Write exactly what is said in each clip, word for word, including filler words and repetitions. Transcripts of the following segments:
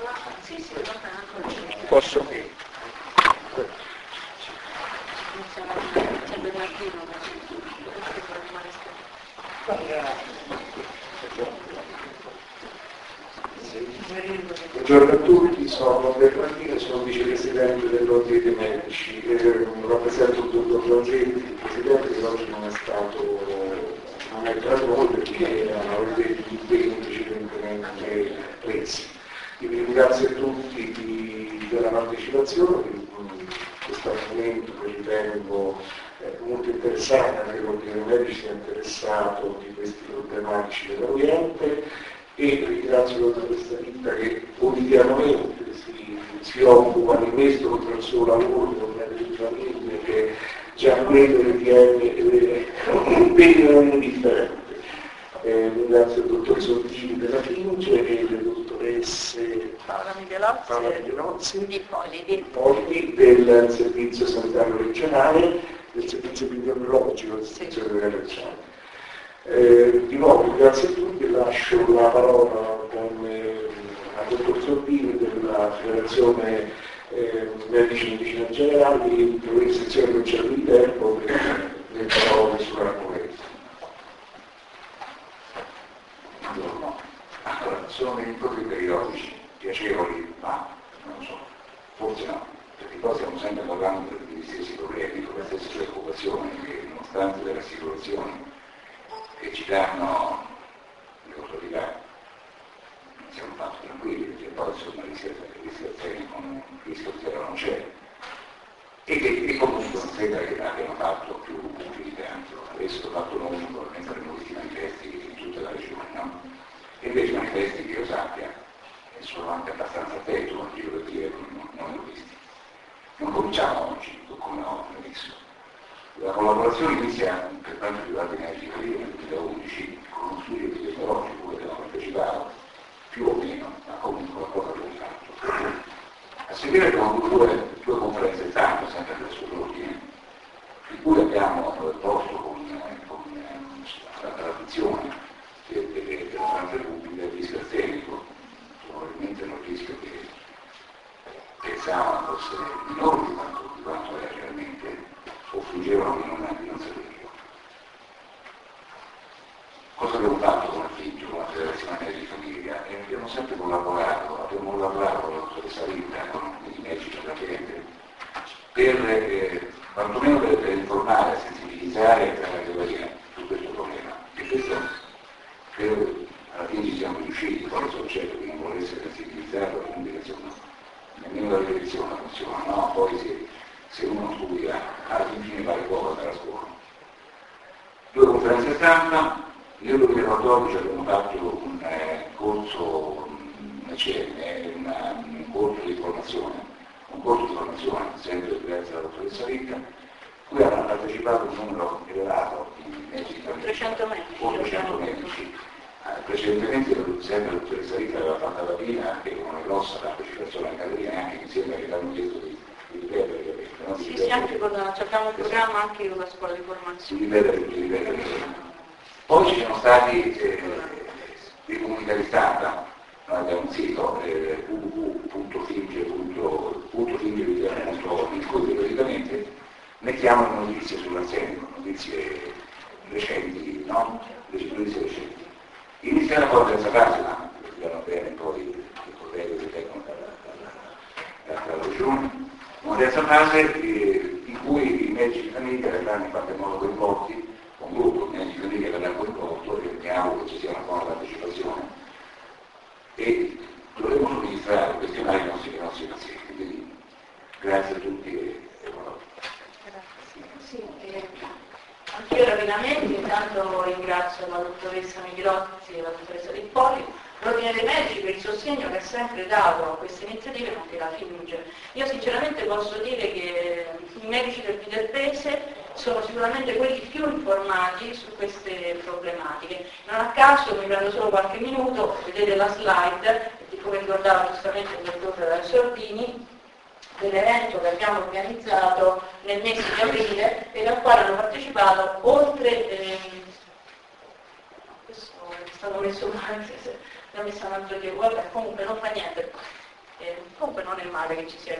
Sì, sì, va bene. Posso? C'è Bernardino. Buongiorno a tutti, sono Bernardino, sono vicepresidente dell'Ordine dei Medici, eh, rappresento il dottor Longetti, il presidente che oggi non è stato, non è entrato molto perché aveva degli impegni precedentemente presi. Io vi ringrazio a tutti di, della partecipazione, di questo argomento che ritengo eh, molto interessante, anche l'Ordine dei Medici si è interessato di questi problematici dell'Oriente. E ringrazio la dottoressa Ritta che quotidianamente si, si occupa di questo oltre al suo lavoro con le famiglie, che già quello ritiene un impegno non indifferente. Eh, ringrazio il dottor Sottini della Finge e le dottoresse Paola Michelozzi, Paola Michelozzi di Polidi. Polidi del Servizio Sanitario Regionale, del Servizio Epidemiologico del Servizio Sanitario Regionale. Eh, di nuovo grazie a tutti, lascio la parola con eh, al dottor Sottini della Federazione eh, Medici di Medicina Generale, per l'estensione non c'è di tempo per le parole sull'argomento. Buongiorno. Allora, sono dei incontri periodici, piacevoli, ma non so, forse no, perché poi stiamo sempre parlando degli stessi problemi, con le stesse preoccupazioni, che nonostante le rassicurazioni che ci danno le autorità, non siamo fatti tranquilli, perché poi insomma l'iscrizione con rischio zero non c'è, e che e comunque non sembra che abbiano fatto più punti di tanto. Adesso ho fatto un unico, ne faremo questi manifesti in tutta la regione, no? E invece i manifesti che io sappia, e sono anche abbastanza attento, non dico per dire, non, non li ho visti. Non cominciamo oggi, come ho messo. La collaborazione inizia per quanto riguarda i medici nel duemilaundici con uno studio epidemiologico che abbiamo partecipato, più o meno, ma comunque qualcosa abbiamo fatto. A seguire abbiamo due, due conferenze stampa, sempre del suo ordine, in cui abbiamo posto con, con la tradizione delle finanze pubbliche il rischio astenico, probabilmente non rischio che pensavano fosse minore di quanto, di quanto è realmente, o fingevano di non, di non saperlo. Cosa abbiamo fatto con la Finge, con la Federazione Medici di Famiglia? E abbiamo sempre collaborato, abbiamo collaborato con la dottoressa Ritta, con i medici della gente, per eh, quantomeno per, per informare, sensibilizzare la categoria su questo problema. E questo credo che alla fine ci siamo riusciti, poi il soggetto che non vuole essere sensibilizzato, quindi insomma, nemmeno la riflessione funziona, no? Poi si, se uno studia, alla fine vale poco andare a scuola. Due conferenze stampa, nel duemilaquattordici abbiamo fatto un eh, corso, una C M, una, un corso di formazione, un corso di formazione, sempre grazie alla dottoressa Ricca, cui hanno partecipato un numero elevato di medici di famiglia. trecento medici. trecento medici. Eh, precedentemente sempre la dottoressa Ricca aveva fatto la prima anche con una grossa partecipazione a Caterina, anche insieme che l'hanno chiesto di di ripetere, no? Di sì, ripetere. sì, anche con, abbiamo un programma anche con la scuola di formazione. Di ripetere, di ripetere. Poi ci sono stati eh, dei comunicati di stampa, noi abbiamo un sito eh, w w w punto finge punto org in cui periodicamente mettiamo le notizie sull'arsenico, notizie recenti, no? Le notizie recenti. Inizia la cosa della fase, ma vediamo bene poi i colleghi che vengono dalla, dalla regione. Una terza fase eh, in cui i medici di famiglia verranno in qualche modo coinvolti, un gruppo di medici di famiglia verrà coinvolto e mi auguro che ci sia una buona partecipazione e dovremo somministrare questionari ai nostri, ai nostri pazienti. Quindi grazie a tutti e, e buona. Sì, eh, anch'io rapidamente, intanto ringrazio la dottoressa Michelozzi e la dottoressa Rippoli, l'Ordine dei Medici per il sostegno che ha sempre dato a queste iniziative, nonché la Finge. Io sinceramente posso dire che i medici del Viterpese sono sicuramente quelli più informati su queste problematiche. Non a caso, mi prendo solo qualche minuto, vedete la slide, come ricordava giustamente il dottor Sordini, dell'evento che abbiamo organizzato nel mese di aprile e al quale hanno partecipato oltre, eh, questo è stato messo male, l'ho messa un altro Dio, vabbè, comunque non fa niente, Eh, comunque non è male che ci sia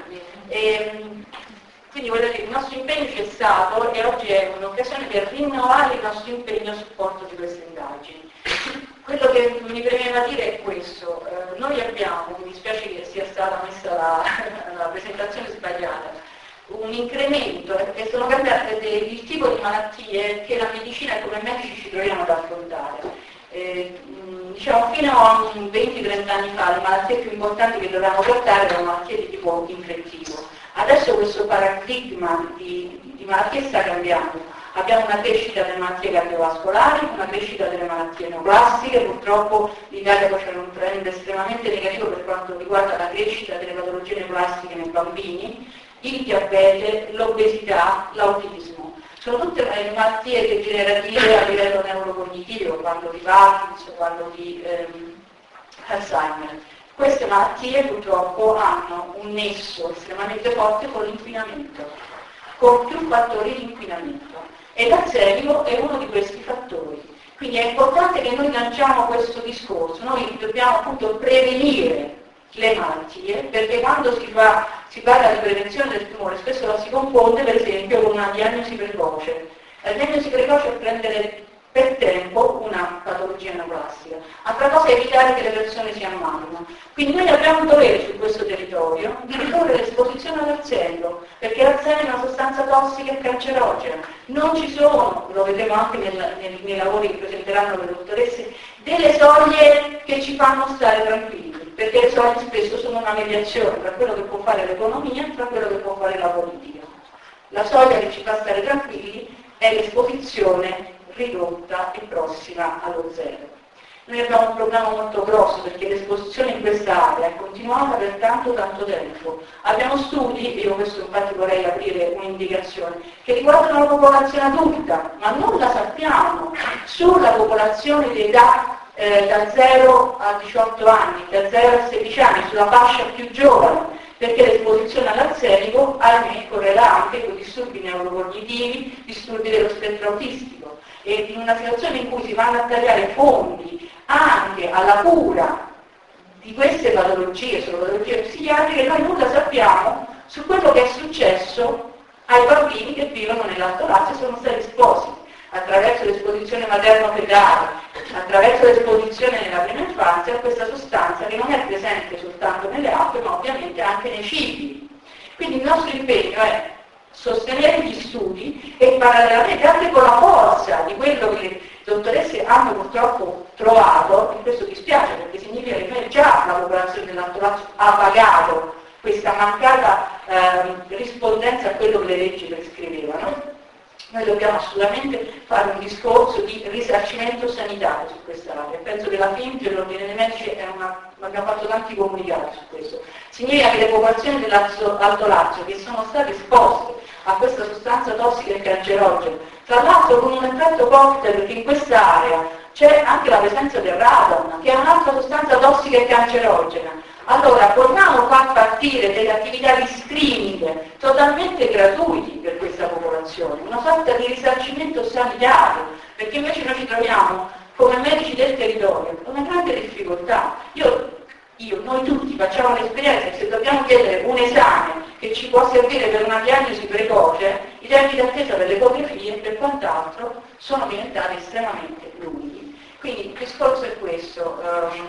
e, quindi voglio dire, il nostro impegno c'è stato e oggi è un'occasione per rinnovare il nostro impegno a supporto di queste indagini. Quello che mi premeva dire è questo, eh, noi abbiamo, mi dispiace che sia stata messa la, la presentazione sbagliata, un incremento e sono cambiate il tipo di malattie che la medicina e come medici ci troviamo ad affrontare. Eh, diciamo fino a venti trenta anni fa le malattie più importanti che dovevamo trattare erano malattie di tipo infettivo. Adesso questo paradigma di, di malattie sta cambiando. Abbiamo una crescita delle malattie cardiovascolari, una crescita delle malattie neoplastiche, purtroppo l'Italia poi c'è un trend estremamente negativo per quanto riguarda la crescita delle patologie neoplastiche nei bambini, il diabete, l'obesità, l'autismo. Sono tutte malattie degenerative a livello neurocognitivo, parlo di Parkinson, parlo di ehm, Alzheimer. Queste malattie purtroppo hanno un nesso estremamente forte con l'inquinamento, con più fattori di inquinamento. E l'arsenico è uno di questi fattori. Quindi è importante che noi lanciamo questo discorso, noi dobbiamo appunto prevenire le malattie, perché quando si, fa, si parla di prevenzione del tumore spesso la si confonde per esempio con una diagnosi precoce. La diagnosi precoce è prendere per tempo una patologia neoplastica. Altra cosa è evitare che le persone si ammalino. Quindi noi abbiamo un dovere su questo territorio di ridurre l'esposizione all'arsenico, perché l'arsenico è una sostanza tossica e cancerogena. Non ci sono, lo vedremo anche nel, nel, nei lavori che presenteranno le dottoresse, delle soglie che ci fanno stare tranquilli, perché le soglie spesso sono una mediazione tra quello che può fare l'economia e tra quello che può fare la politica. La soglia che ci fa stare tranquilli è l'esposizione ridotta e prossima allo zero. Noi abbiamo un problema molto grosso perché l'esposizione in questa area è continuata per tanto tanto tempo. Abbiamo studi, io questo infatti vorrei aprire un'indicazione, che riguardano la popolazione adulta, ma non la sappiamo sulla popolazione di età eh, da zero a diciotto anni, da zero a sedici anni, sulla fascia più giovane, perché l'esposizione all'arsenico, ahimè, correla anche con disturbi neurocognitivi, disturbi dello spettro autistico. E in una situazione in cui si vanno a tagliare fondi anche alla cura di queste patologie, sono patologie psichiatriche, noi nulla sappiamo su quello che è successo ai bambini che vivono nell'Alto Lazio e sono stati esposti attraverso l'esposizione materno-fetale, attraverso l'esposizione nella prima infanzia a questa sostanza che non è presente soltanto nelle acque ma ovviamente anche nei cibi. Quindi il nostro impegno è sostenere gli studi e parallelamente anche con la forza di quello che le dottoresse hanno purtroppo trovato, e questo dispiace perché significa che noi già la popolazione dell'Alto Lazio ha pagato questa mancata eh, rispondenza a quello che le leggi prescrivevano. Noi dobbiamo assolutamente fare un discorso di risarcimento sanitario su questa area. Penso che la F I M P e l'Ordine dei Medici è una, abbiamo fatto tanti comunicati su questo. Significa che le popolazioni dell'Alto Lazio che sono state esposte a questa sostanza tossica e cancerogena, tra l'altro con un effetto cocktail, perché in questa area c'è anche la presenza del radon, che è un'altra sostanza tossica e cancerogena. Allora, vogliamo far partire delle attività di screening totalmente gratuiti per questa popolazione, una sorta di risarcimento sanitario, perché invece noi ci troviamo come medici del territorio con una grande difficoltà. Io, io, noi tutti facciamo l'esperienza che se dobbiamo chiedere un esame che ci può servire per una diagnosi precoce, i tempi d'attesa per le ecografie e per quant'altro sono diventati estremamente lunghi. Quindi il discorso è questo,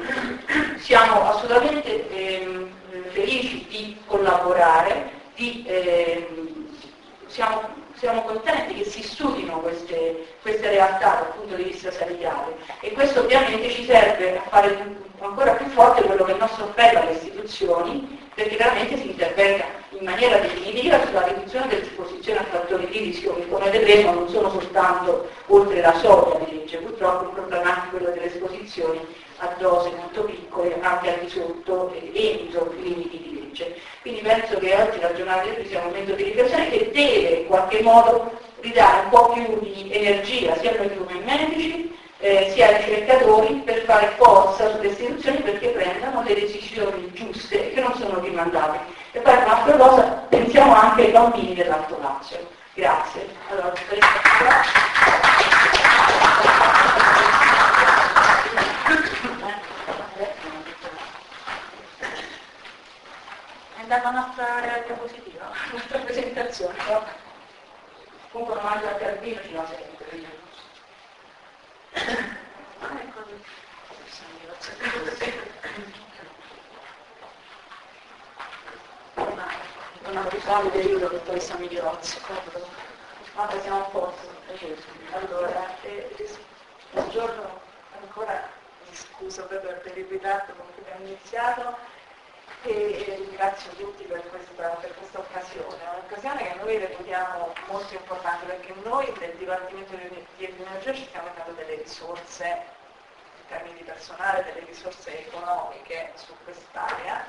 um, siamo assolutamente ehm, felici di collaborare, di, ehm, siamo, siamo contenti che si studino queste, queste realtà dal punto di vista sanitario e questo ovviamente ci serve a fare ancora più forte quello che è il nostro appello alle istituzioni, perché veramente si intervenga in maniera definitiva sulla riduzione dell'esposizione a fattori di rischio che come vedremo non sono soltanto oltre la soglia di legge, purtroppo il problema è anche quello delle esposizioni a dose molto piccole, anche al di sotto e entro i limiti di legge. Quindi penso che oggi la giornata di oggi sia un momento di riflessione che deve in qualche modo ridare un po' più di energia sia a noi come medici, Eh, sia ai ricercatori per fare forza sulle istituzioni perché prendano le decisioni giuste e che non sono rimandate. E poi un'altra cosa, pensiamo anche ai bambini dell'Alto Lazio. Grazie. Allora, dalla nostra diapositiva, la nostra presentazione. Comunque non mangio anche al vino, ci va sempre. Ecco, non ho bisogno di aiuto per questa migliorezza. Ma siamo a posto. Allora, eh, il giorno ancora mi scuso per, per il ritardo con cui abbiamo iniziato e ringrazio tutti per questa, per questa occasione, un'occasione che noi reputiamo molto importante perché noi del Dipartimento di Epidemiologia ci stiamo dando delle risorse in termini di personale, delle risorse economiche su quest'area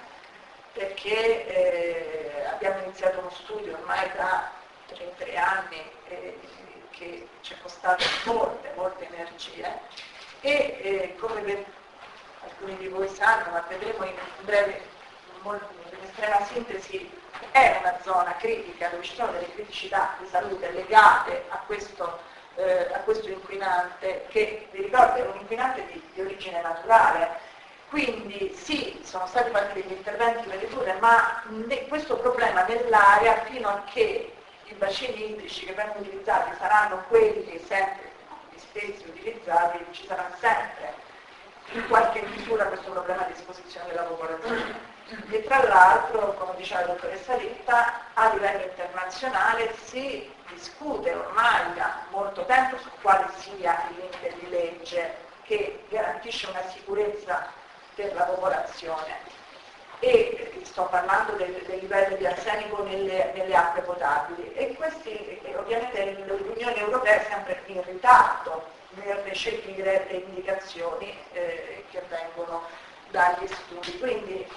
perché eh, abbiamo iniziato uno studio ormai da tre anni eh, che ci è costato molte, molte energie e eh, come per, alcuni di voi sanno, ma vedremo in breve, molto, in estrema sintesi, è una zona critica dove ci sono delle criticità di salute legate a questo, eh, a questo inquinante che, vi ricordo, è un inquinante di, di origine naturale. Quindi sì, sono stati fatti degli interventi per ridurre, ma ne, questo problema nell'area fino a che i bacini idrici che vengono utilizzati saranno quelli sempre gli stessi utilizzati, ci sarà sempre in qualche misura questo problema di esposizione della popolazione. E tra l'altro, come diceva la dottoressa Ritta, a livello internazionale si discute ormai da molto tempo su quale sia il limite di legge che garantisce una sicurezza per la popolazione. E sto parlando del, del livello di arsenico nelle, nelle acque potabili e questi e ovviamente l'Unione Europea è sempre in ritardo nel recepire le indicazioni eh, che vengono dagli studi. Quindi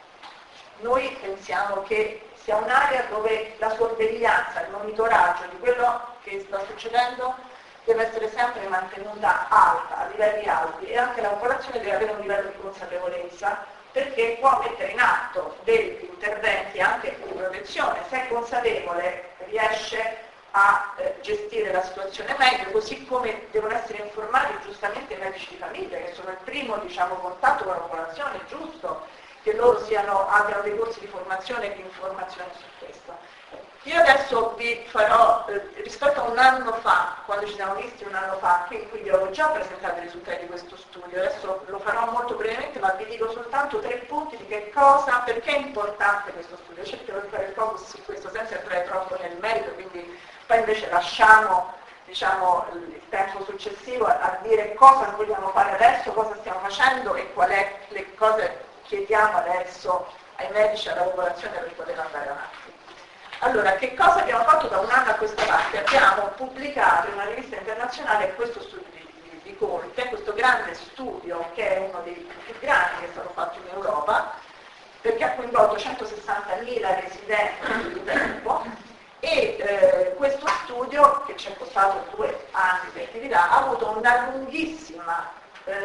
noi pensiamo che sia un'area dove la sorveglianza, il monitoraggio di quello che sta succedendo deve essere sempre mantenuta alta, a livelli alti e anche la popolazione deve avere un livello di consapevolezza perché può mettere in atto degli interventi anche di protezione, se è consapevole riesce a eh, gestire la situazione meglio, così come devono essere informati giustamente i medici di famiglia che sono il primo diciamo, contatto con la popolazione, è giusto che loro siano, abbiano dei corsi di formazione e di informazione su questo. Io adesso vi farò, eh, rispetto a un anno fa, quando ci siamo visti un anno fa, qui, qui vi avevo già presentato i risultati di questo studio, adesso lo farò molto brevemente, ma vi dico soltanto tre punti di che cosa, perché è importante questo studio. Cercherò di fare il focus su questo senza entrare troppo nel merito, quindi poi invece lasciamo diciamo, il tempo successivo a, a dire cosa vogliamo fare adesso, cosa stiamo facendo e qual è le cose chiediamo adesso ai medici e alla popolazione per poter andare avanti. Allora, che cosa abbiamo fatto da un anno a questa parte? Abbiamo pubblicato in una rivista internazionale questo studio di, di, di Conte, questo grande studio che è uno dei più grandi che è stato fatto in Europa, perché ha coinvolto centosessantamila residenti di tempo e eh, questo studio, che ci è costato due anni di attività, ha avuto una lunghissima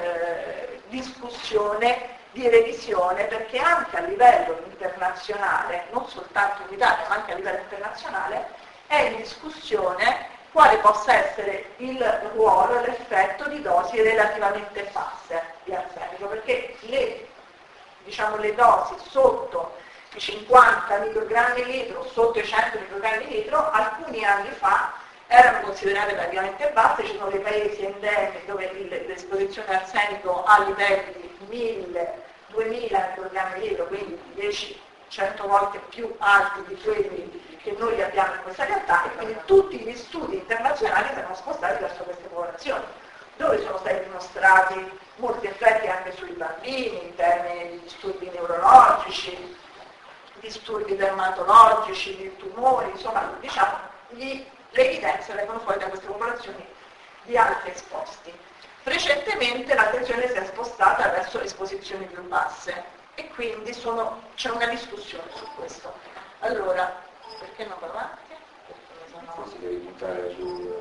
eh, discussione di revisione perché anche a livello internazionale, non soltanto in Italia ma anche a livello internazionale, è in discussione quale possa essere il ruolo e l'effetto di dosi relativamente basse di arsenico, perché le, diciamo, le dosi sotto i cinquanta microgrammi litro, sotto i cento microgrammi litro, alcuni anni fa erano considerate relativamente basse, ci sono dei paesi endemici dove l'esposizione al arsenico a livelli di mille duemila microgrammi litro, quindi dieci cento volte più alti di quelli che noi abbiamo in questa realtà e quindi tutti gli studi internazionali si sono spostati verso queste popolazioni, dove sono stati dimostrati molti effetti anche sui bambini in termini di disturbi neurologici, disturbi dermatologici, di tumori, insomma diciamo gli, le evidenze vengono fuori da queste popolazioni di alti esposti. Recentemente l'attenzione si è spostata verso le esposizioni più basse e quindi sono, c'è una discussione su questo. Allora, perché non vado avanti? Forse devi puntare su...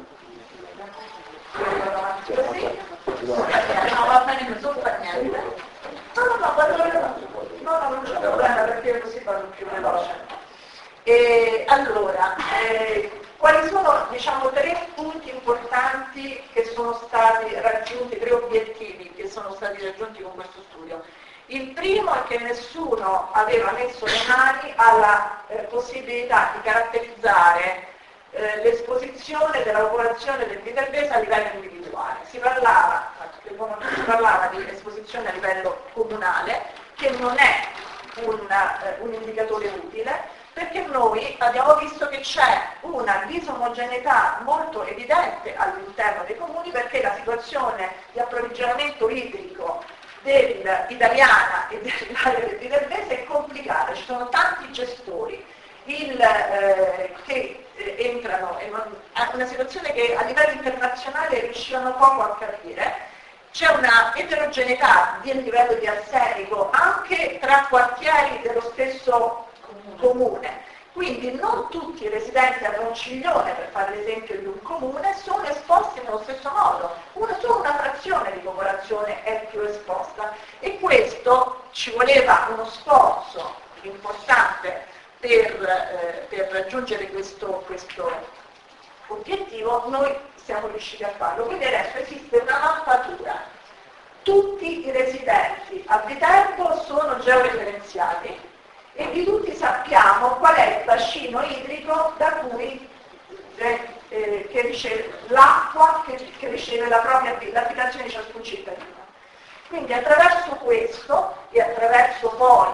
Vado avanti così? No, va bene, non so per niente. No, no, no, vado avanti. No, no, non c'è problema perché così vado più veloce. E allora, eh, quali sono, diciamo, tre punti importanti che sono stati raggiunti, tre obiettivi che sono stati raggiunti con questo studio? Il primo è che nessuno aveva messo le mani alla eh, possibilità di caratterizzare eh, l'esposizione della popolazione del viterbese a livello individuale. Si parlava, si parlava di esposizione a livello comunale, che non è un, eh, un indicatore utile, perché noi abbiamo visto che c'è una disomogeneità molto evidente all'interno dei comuni, perché la situazione di approvvigionamento idrico dell'italiana e dell'area del viterbese è complicata, ci sono tanti gestori il, eh, che eh, entrano in una situazione che a livello internazionale riuscivano poco a capire. C'è una eterogeneità del livello di arsenico anche tra quartieri dello stesso comune, quindi non tutti i residenti a Ronciglione, per fare l'esempio di un comune, sono esposti nello stesso modo, una, solo una frazione di popolazione è più esposta, e questo ci voleva uno sforzo importante per, eh, per raggiungere questo, questo obiettivo. Noi siamo riusciti a farlo, quindi adesso esiste una mappatura. Tutti i residenti a Viterbo sono georeferenziati e di tutti sappiamo qual è il bacino idrico da cui eh, eh, che riceve l'acqua che, che riceve la propria l'abitazione di ciascun cittadino. Quindi attraverso questo e attraverso poi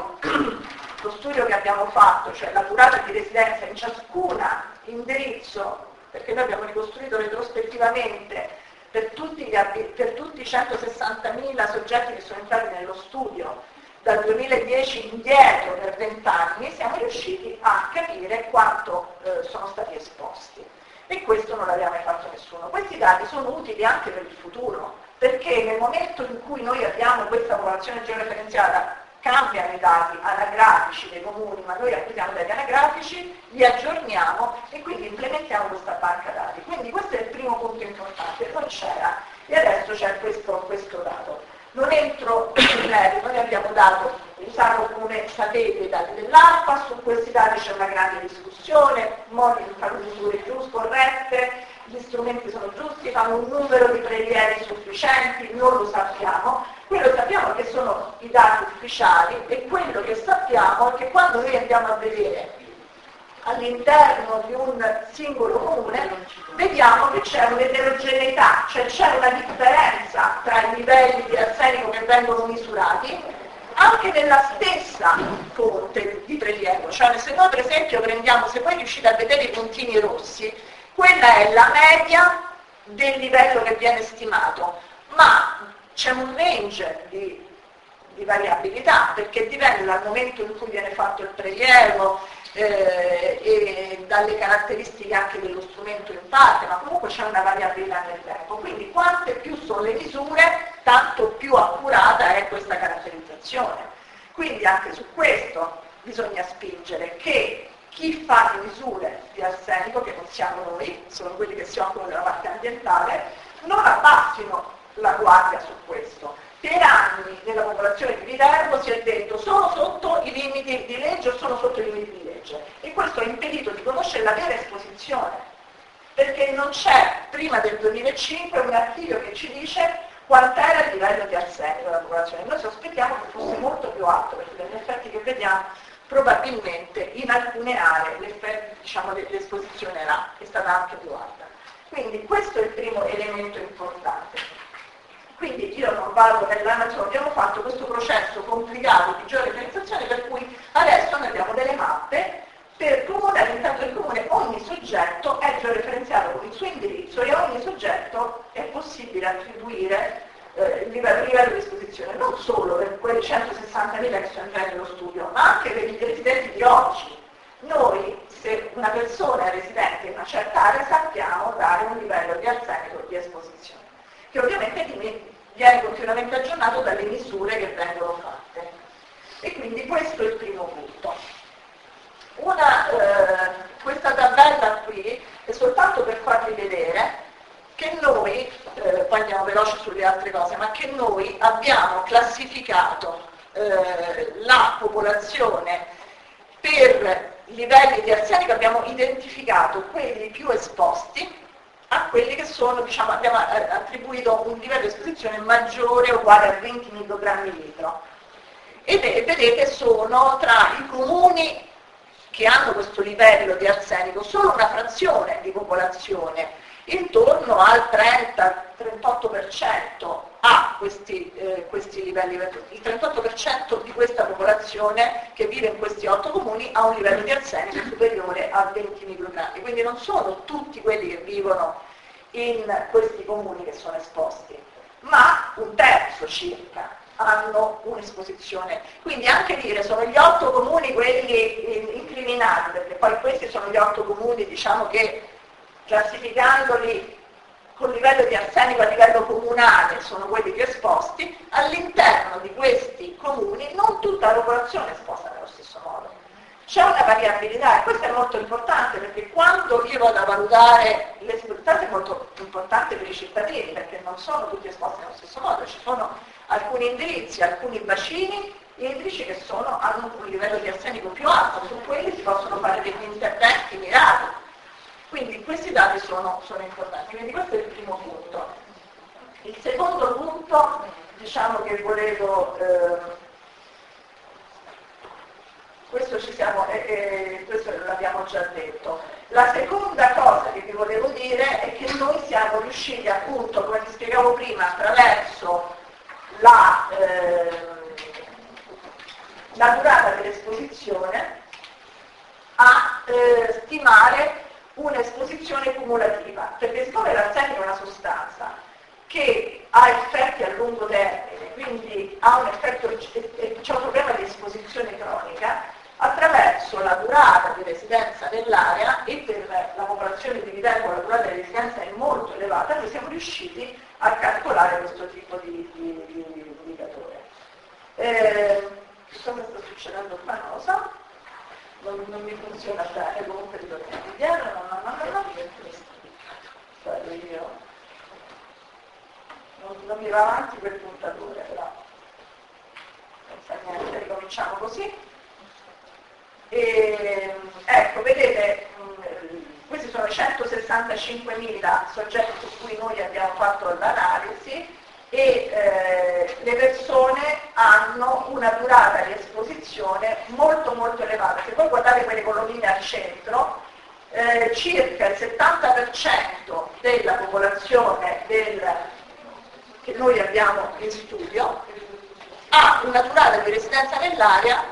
lo studio che abbiamo fatto, cioè la durata di residenza in ciascuna indirizzo, perché noi abbiamo ricostruito retrospettivamente per tutti, gli, per tutti i centosessantamila soggetti che sono entrati nello studio dal duemiladieci indietro per venti anni, siamo riusciti a capire quanto eh, sono stati esposti. E questo non l'aveva mai fatto nessuno. Questi dati sono utili anche per il futuro, perché nel momento in cui noi abbiamo questa popolazione georeferenziata, cambiano i dati anagrafici dei comuni, ma noi acquisiamo dati anagrafici, li aggiorniamo e quindi implementiamo questa banca dati. Quindi questo è il primo punto importante, non c'era, e adesso c'è questo, questo dato. Non entro in merito, noi abbiamo dato, usato come sapete i dati dell'ARPA, su questi dati c'è una grande discussione, modi di fare misure giuste, corrette, gli strumenti sono giusti, fanno un numero di prelievi sufficienti, non lo sappiamo. Quello che sappiamo è che sono i dati ufficiali, e quello che sappiamo è che quando noi andiamo a vedere all'interno di un singolo comune, vediamo che c'è un'eterogeneità, cioè c'è una differenza tra i livelli di arsenico che vengono misurati anche nella stessa fonte di prelievo. Cioè se noi per esempio prendiamo, se voi riuscite a vedere i puntini rossi, quella è la media del livello che viene stimato, ma c'è un range di, di variabilità, perché dipende dal momento in cui viene fatto il prelievo, Eh, e dalle caratteristiche anche dello strumento in parte, ma comunque c'è una variabilità nel tempo. Quindi quante più sono le misure, tanto più accurata è questa caratterizzazione. Quindi anche su questo bisogna spingere, che chi fa le misure di arsenico, che non siamo noi, sono quelli che si occupano della parte ambientale, non abbassino la guardia su questo. Per anni nella popolazione di Viterbo si è detto sono sotto i limiti di legge o sono sotto i limiti di legge, e questo ha impedito di conoscere la vera esposizione, perché non c'è prima del duemilacinque un archivio che ci dice quant'era il livello di arsenico della popolazione. Noi sospettiamo che fosse molto più alto, perché dagli effetti che vediamo probabilmente in alcune aree l'effetto, diciamo, dell'esposizione era, è stata anche più alta. Quindi questo è il primo elemento importante. Quindi io non vado nell'analisi, abbiamo fatto questo processo complicato di georeferenziazione, per cui adesso noi abbiamo delle mappe per comune, all'interno del comune ogni soggetto è georeferenziato con il suo indirizzo, e a ogni soggetto è possibile attribuire eh, il livello, il livello di esposizione, non solo per quei centosessantamila che sono entrati nello studio, ma anche per i residenti di oggi. Noi, se una persona è residente in una certa area, sappiamo dare un livello di arsenico di esposizione, che ovviamente viene continuamente aggiornato dalle misure che vengono fatte. E quindi questo è il primo punto. Una, eh, questa tabella qui è soltanto per farvi vedere che noi, eh, poi andiamo veloci sulle altre cose, ma che noi abbiamo classificato eh, la popolazione per livelli di arsenico, abbiamo identificato quelli più esposti a quelli che sono, diciamo, abbiamo attribuito un livello di esposizione maggiore o uguale a venti microgrammi litro. e vedete sono tra i comuni che hanno questo livello di arsenico solo una frazione di popolazione, intorno al trenta trentotto per cento ha questi, eh, questi livelli, il trentotto per cento di questa popolazione che vive in questi otto comuni ha un livello di arsenico superiore a venti microgrammi, quindi non sono tutti quelli che vivono in questi comuni che sono esposti, ma un terzo circa hanno un'esposizione. Quindi anche dire sono gli otto comuni quelli incriminati, perché poi questi sono gli otto comuni, diciamo che classificandoli con livello di arsenico a livello comunale sono quelli più esposti, all'interno di questi comuni non tutta la popolazione è esposta nello stesso modo. C'è una variabilità e questo è molto importante perché quando io vado a valutare l'esposizione è molto importante per i cittadini perché non sono tutti esposti nello stesso modo, ci sono alcuni indirizzi, alcuni bacini idrici che sono, hanno un livello di arsenico più alto, su quelli si possono fare degli interventi mirati. Quindi questi dati sono, sono importanti, quindi questo è il primo punto. Il secondo punto, diciamo che volevo, eh, questo ci siamo, eh, eh, questo l'abbiamo già detto. La seconda cosa che vi volevo dire è che noi siamo riusciti appunto, come vi spiegavo prima, attraverso la, eh, la durata dell'esposizione a eh, stimare un'esposizione cumulativa, perché siccome l'arsenico è una sostanza che ha effetti a lungo termine, quindi ha un effetto, c'è un problema di esposizione cronica, attraverso la durata di residenza nell'area e per la popolazione di Viterbo la durata di residenza è molto elevata, noi siamo riusciti a calcolare questo tipo di, di, di, di indicatore. Eh, cosa sta succedendo qua? Non lo so. Non, non mi funziona bene, comunque ritorniamo indietro, no, no, no, no, no, no. Io. Non, non mi va avanti quel puntatore, però non fa niente, ricominciamo così. E, ecco, vedete, questi sono centosessantacinquemila soggetti su cui noi abbiamo fatto l'analisi e eh, le persone hanno una durata di esposizione molto molto elevata. Se voi guardate quelle colonnine al centro, eh, circa il settanta per cento della popolazione del, che noi abbiamo in studio ha una durata di residenza nell'area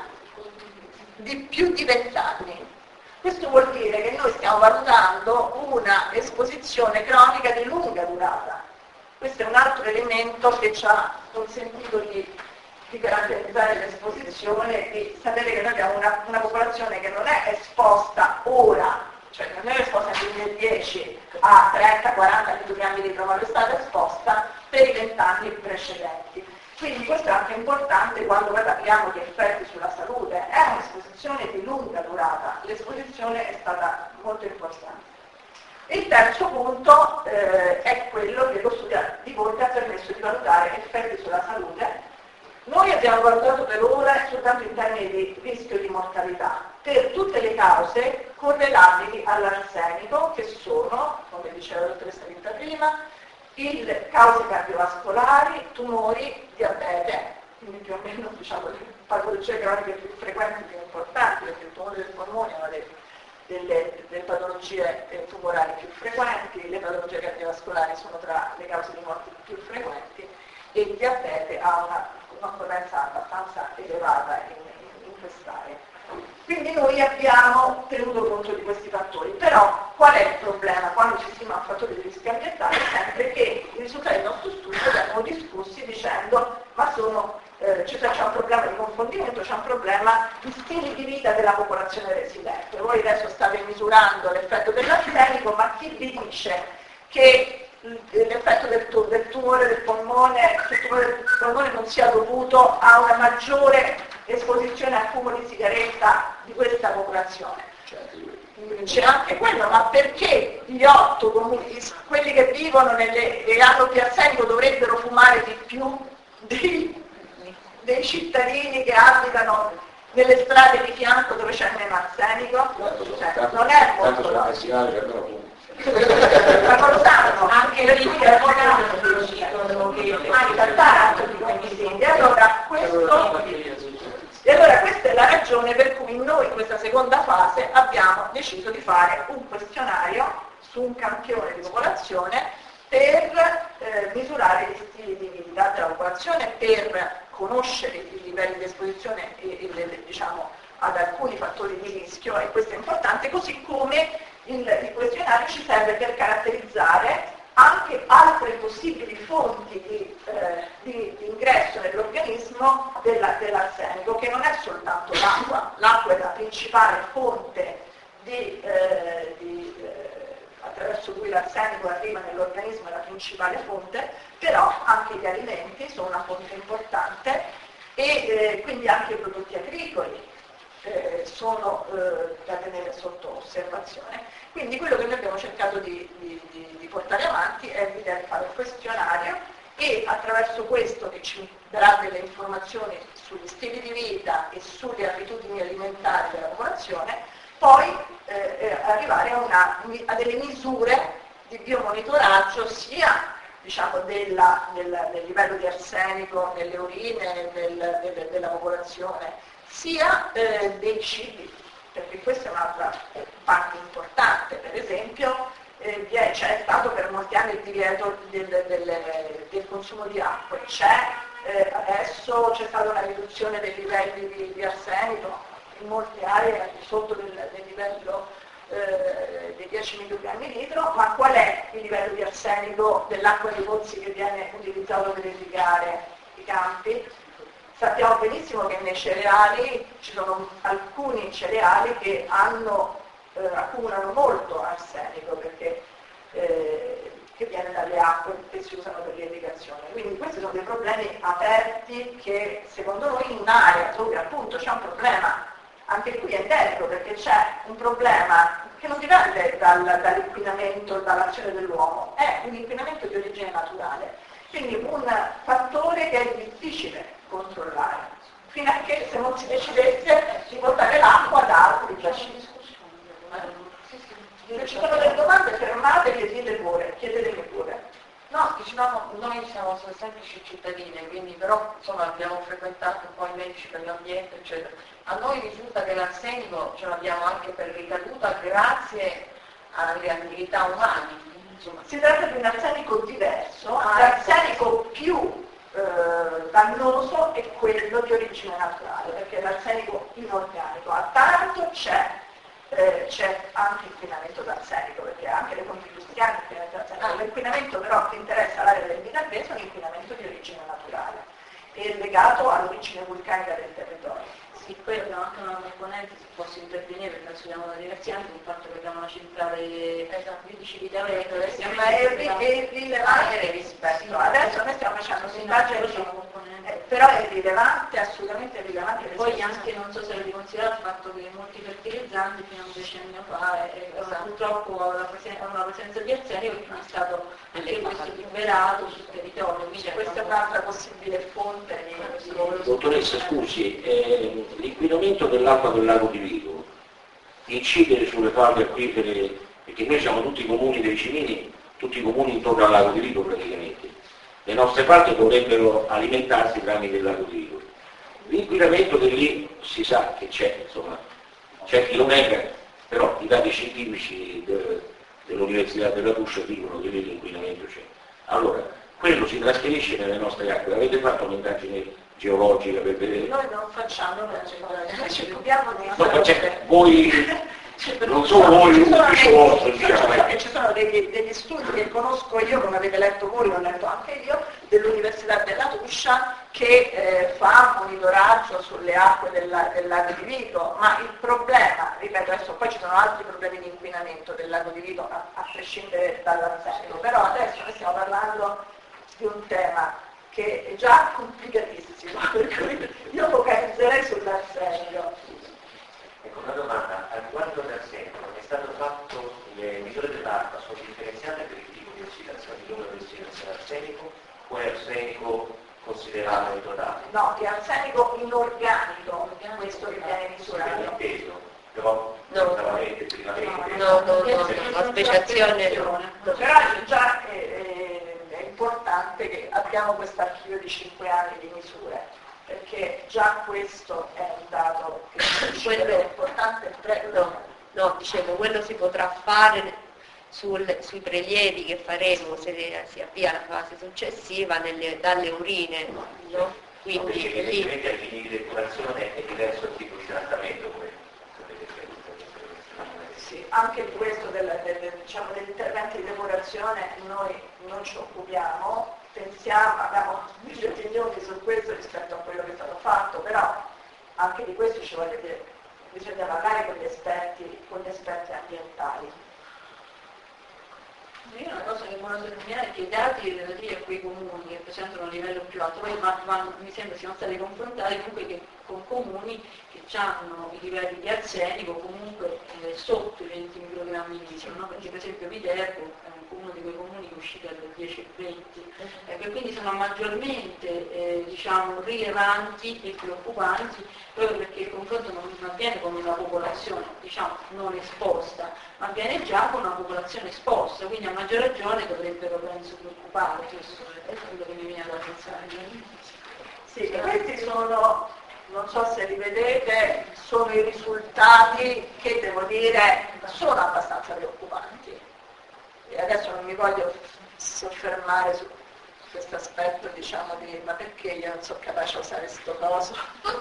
di più di venti anni. Questo vuol dire che noi stiamo valutando una esposizione cronica di lunga durata. Questo è un altro elemento che ci ha consentito di, di caratterizzare l'esposizione e di sapere che noi abbiamo una, una popolazione che non è esposta ora, cioè non è esposta nel duemiladieci a trenta quaranta microgrammi di cromo, è stata esposta per i vent'anni precedenti. Quindi questo è anche importante quando noi parliamo di effetti sulla salute, è un'esposizione di lunga durata, l'esposizione è stata molto importante. Il terzo punto eh, è quello che lo studio di Volta ha permesso di valutare effetti sulla salute. Noi abbiamo valutato per ora soltanto in termini di rischio di mortalità, per tutte le cause correlabili all'arsenico, che sono, come diceva la dottoressa Rita prima, il cause cardiovascolari, tumori, diabete, quindi più o meno diciamo, le patologie croniche più frequenti e più importanti, perché il tumore del polmone è una delle Delle, delle patologie eh, tumorali più frequenti, le patologie cardiovascolari sono tra le cause di morte più frequenti e il diabete ha una concorrenza abbastanza elevata in, in, in quest'area. Quindi noi abbiamo tenuto conto di questi fattori, però qual è il problema quando ci stima un fattore di rischio ambientale? Sempre che i risultati del nostro studio vengono discussi dicendo ma sono Eh, c'è un problema di confondimento, c'è un problema di stili di vita della popolazione residente. Voi adesso state misurando l'effetto dell'arsenico, ma chi vi dice che l'effetto del, del tumore del polmone, che il tumore del polmone non sia dovuto a una maggiore esposizione al fumo di sigaretta di questa popolazione? C'è anche quello, ma perché gli otto comuni, quelli che vivono nelle, e hanno più arsenico dovrebbero fumare di più di dei cittadini che abitano nelle strade di fianco dove c'è meno arsenico? Cioè, non è molto logico. Ma non lo sanno, anche le linee del dicono che anche al taranto dicono di sì. E allora questo ragione per cui noi in questa seconda fase abbiamo deciso di fare un questionario su un campione di popolazione per eh, misurare gli stili di vita della popolazione, per conoscere i livelli di esposizione e, e, diciamo, ad alcuni fattori di rischio, e questo è importante, così come il, il questionario ci serve per caratterizzare anche altre possibili fonti di, eh, di, di ingresso nell'organismo della, dell'arsenico, che non è soltanto l'acqua. L'acqua è la principale fonte di, eh, di, eh, attraverso cui l'arsenico arriva nell'organismo, è la principale fonte, però anche gli alimenti sono una fonte importante, e eh, quindi anche i prodotti agricoli eh, sono eh, da tenere sotto osservazione. Quindi quello che noi abbiamo cercato di, di, di, di portare avanti è di fare un questionario, e attraverso questo, che ci darà delle informazioni sugli stili di vita e sulle abitudini alimentari della popolazione, poi eh, arrivare a, una, a delle misure di biomonitoraggio sia, diciamo, della, del, del livello di arsenico nelle urine del, del, della popolazione, sia eh, dei cibi, perché questa è un'altra parte importante. Per esempio eh, c'è stato per molti anni il divieto del, del, del consumo di acqua, c'è eh, adesso c'è stata una riduzione dei livelli di, di arsenico in molte aree al di sotto del, del livello eh, dei dieci microgrammi litro, ma qual è il livello di arsenico dell'acqua dei pozzi che viene utilizzato per irrigare i campi? Sappiamo benissimo che nei cereali ci sono alcuni cereali che hanno, eh, accumulano molto arsenico, perché eh, che viene dalle acque che si usano per l'irrigazione. Quindi questi sono dei problemi aperti che secondo noi in un'area dove appunto c'è un problema, anche qui è endemico, perché c'è un problema che non dipende dal, dall'inquinamento, dall'azione dell'uomo, è un inquinamento di origine naturale, quindi un fattore che è difficile controllare, fino a che se non si decidesse di portare l'acqua da altri bacini. Se ci sono delle domande, fermatevi e dite pure, chiedetemi pure. No, dicevamo, noi siamo semplici cittadine, quindi però insomma abbiamo frequentato un po' i medici per l'ambiente, eccetera. A noi risulta che l'arsenico ce l'abbiamo anche per ricaduta grazie alle attività umane. Insomma. Si tratta di un arsenico diverso, ah, l'arsenico più eh, dannoso è quello di origine naturale, perché l'arsenico inorganico. A Taranto c'è Eh, c'è anche inquinamento d'arsenico, perché anche le fonti industriali inquinamento d'arsenico. L'inquinamento però che interessa l'area del Vinalbese è un inquinamento di origine naturale e legato all'origine vulcanica del territorio. Sì, poi abbiamo anche una componente, se posso intervenire perché adesso diamo la direzione, il fatto che abbiamo una centrale di Civitavecchio, ma è rilevante rispetto. Adesso noi stiamo facendo un'indagine, eh, però è rilevante, assolutamente rilevante. E poi anche, non so se avete considerato il fatto che molti fertilizzanti fino a un decennio fa eh, esatto. purtroppo la presenza, una presenza di arsenico, e quindi è stato anche questo liberato sul territorio. Quindi cioè, questa è un'altra possibile fonte di... Dottoressa, scusi, eh, l'inquinamento dell'acqua del lago di Vico incide sulle falde acquifere, perché noi siamo tutti comuni dei Cimini, tutti i comuni intorno al lago di Vico praticamente. Le nostre falde dovrebbero alimentarsi tramite il lago di Vico. L'inquinamento che lì si sa che c'è, insomma, c'è chi lo nega, però i dati scientifici de, dell'Università della Tuscia dicono che lì l'inquinamento c'è. Allora, quello si trasferisce nelle nostre acque. Avete fatto un'indagine geologica per vedere? Noi non facciamo un'indagine, noi ci occupiamo di... No, cioè, voi... Non solo voi, l'ufficio vostro, diciamo. E ci sono degli, degli studi che conosco io, come avete letto voi, l'ho letto anche io, dell'Università della Tuscia, che eh, fa un monitoraggio sulle acque della, del lago di Vico, ma il problema, ripeto, adesso poi ci sono altri problemi di inquinamento del lago di Vico, a, a prescindere dall'arsenico, però adesso noi stiamo parlando di un tema che è già complicatissimo, per cui io focalizzerei sull'arsenico. Ecco, una domanda, al riguardo dell'arsenico, è stato fatto, le misure dell'acqua sono differenziate per il tipo di ossidazione, il numero di ossidazione arsenico, o è arsenico considerato in totale? No, è arsenico inorganico, questo che viene misurato. Peso, però no, primamente, primamente, no, no, no, la speciazione. Però già è, è, è importante che abbiamo questo archivio di cinque anni di misure. perché già questo è un dato che quello è importante. No, no, dicevo, quello si potrà fare sul, sui prelievi che faremo se si avvia la fase successiva nelle, dalle urine, no? Quindi Quindi lì, evidentemente ai fini di depurazione è diverso il tipo di trattamento, come sapete che sì, anche di questo del, del, diciamo, degli interventi di depurazione noi non ci occupiamo, pensiamo, abbiamo delle opinioni su questo rispetto a quello che è stato fatto, però anche di questo ci vuole dire, bisogna parlare con gli esperti, con gli esperti ambientali. Io una cosa che voglio sottolineare è che i dati relativi a quei comuni che presentano un livello più alto, poi vanno, mi sembra siano stati confrontati comunque che, con comuni che hanno i livelli di arsenico comunque eh, sotto i venti microgrammi di litro, no? Perché per esempio Viterbo è uno di quei comuni che è uscito dai dieci e venti, eh, che quindi sono maggiormente eh, diciamo, rilevanti e preoccupanti, proprio perché il confronto non avviene con una popolazione diciamo, non esposta, ma avviene già con una popolazione esposta, quindi a maggior ragione dovrebbero penso preoccupare, questo è quello che mi viene da pensare. Sì, e questi sono, non so se li vedete, sono i risultati che devo dire sono abbastanza preoccupanti. E adesso non mi voglio soffermare su questo aspetto, diciamo, di ma perché io non sono capace di usare sto coso?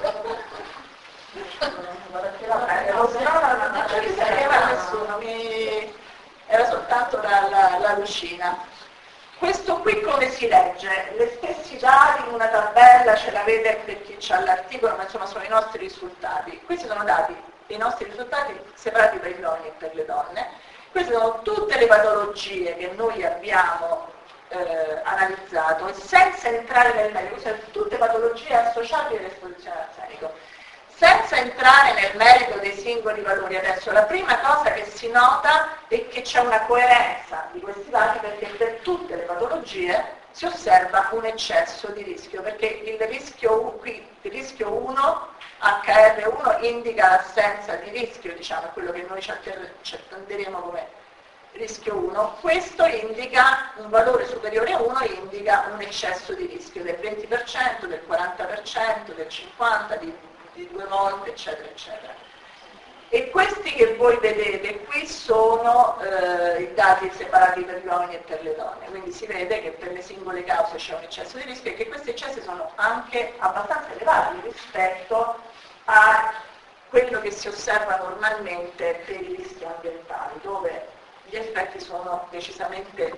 Vabbè, lo so, no, no, non ci sapeva nessuno, mi... era soltanto la, la, la lucina. Questo qui come si legge? Le stessi dati in una tabella ce l'avete per chi c'ha l'articolo, ma insomma sono i nostri risultati. Questi sono dati, i nostri risultati separati per gli uomini e per le donne. Queste sono tutte le patologie che noi abbiamo eh, analizzato e senza entrare nel merito, queste sono tutte patologie associate all'esposizione all'arsenico. Senza entrare nel merito dei singoli valori adesso, la prima cosa che si nota è che c'è una coerenza di questi dati perché per tutte le patologie si osserva un eccesso di rischio, perché il rischio, qui, il rischio uno, H R uno, indica l'assenza di rischio, diciamo, è quello che noi ci attenderemo come rischio uno. Questo indica, un valore superiore a uno indica un eccesso di rischio del venti per cento, del quaranta per cento, del cinquanta per cento, di di due volte, eccetera, eccetera. E questi che voi vedete qui sono eh, i dati separati per gli uomini e per le donne, quindi si vede che per le singole cause c'è un eccesso di rischio e che questi eccessi sono anche abbastanza elevati rispetto a quello che si osserva normalmente per i rischi ambientali, dove gli effetti sono decisamente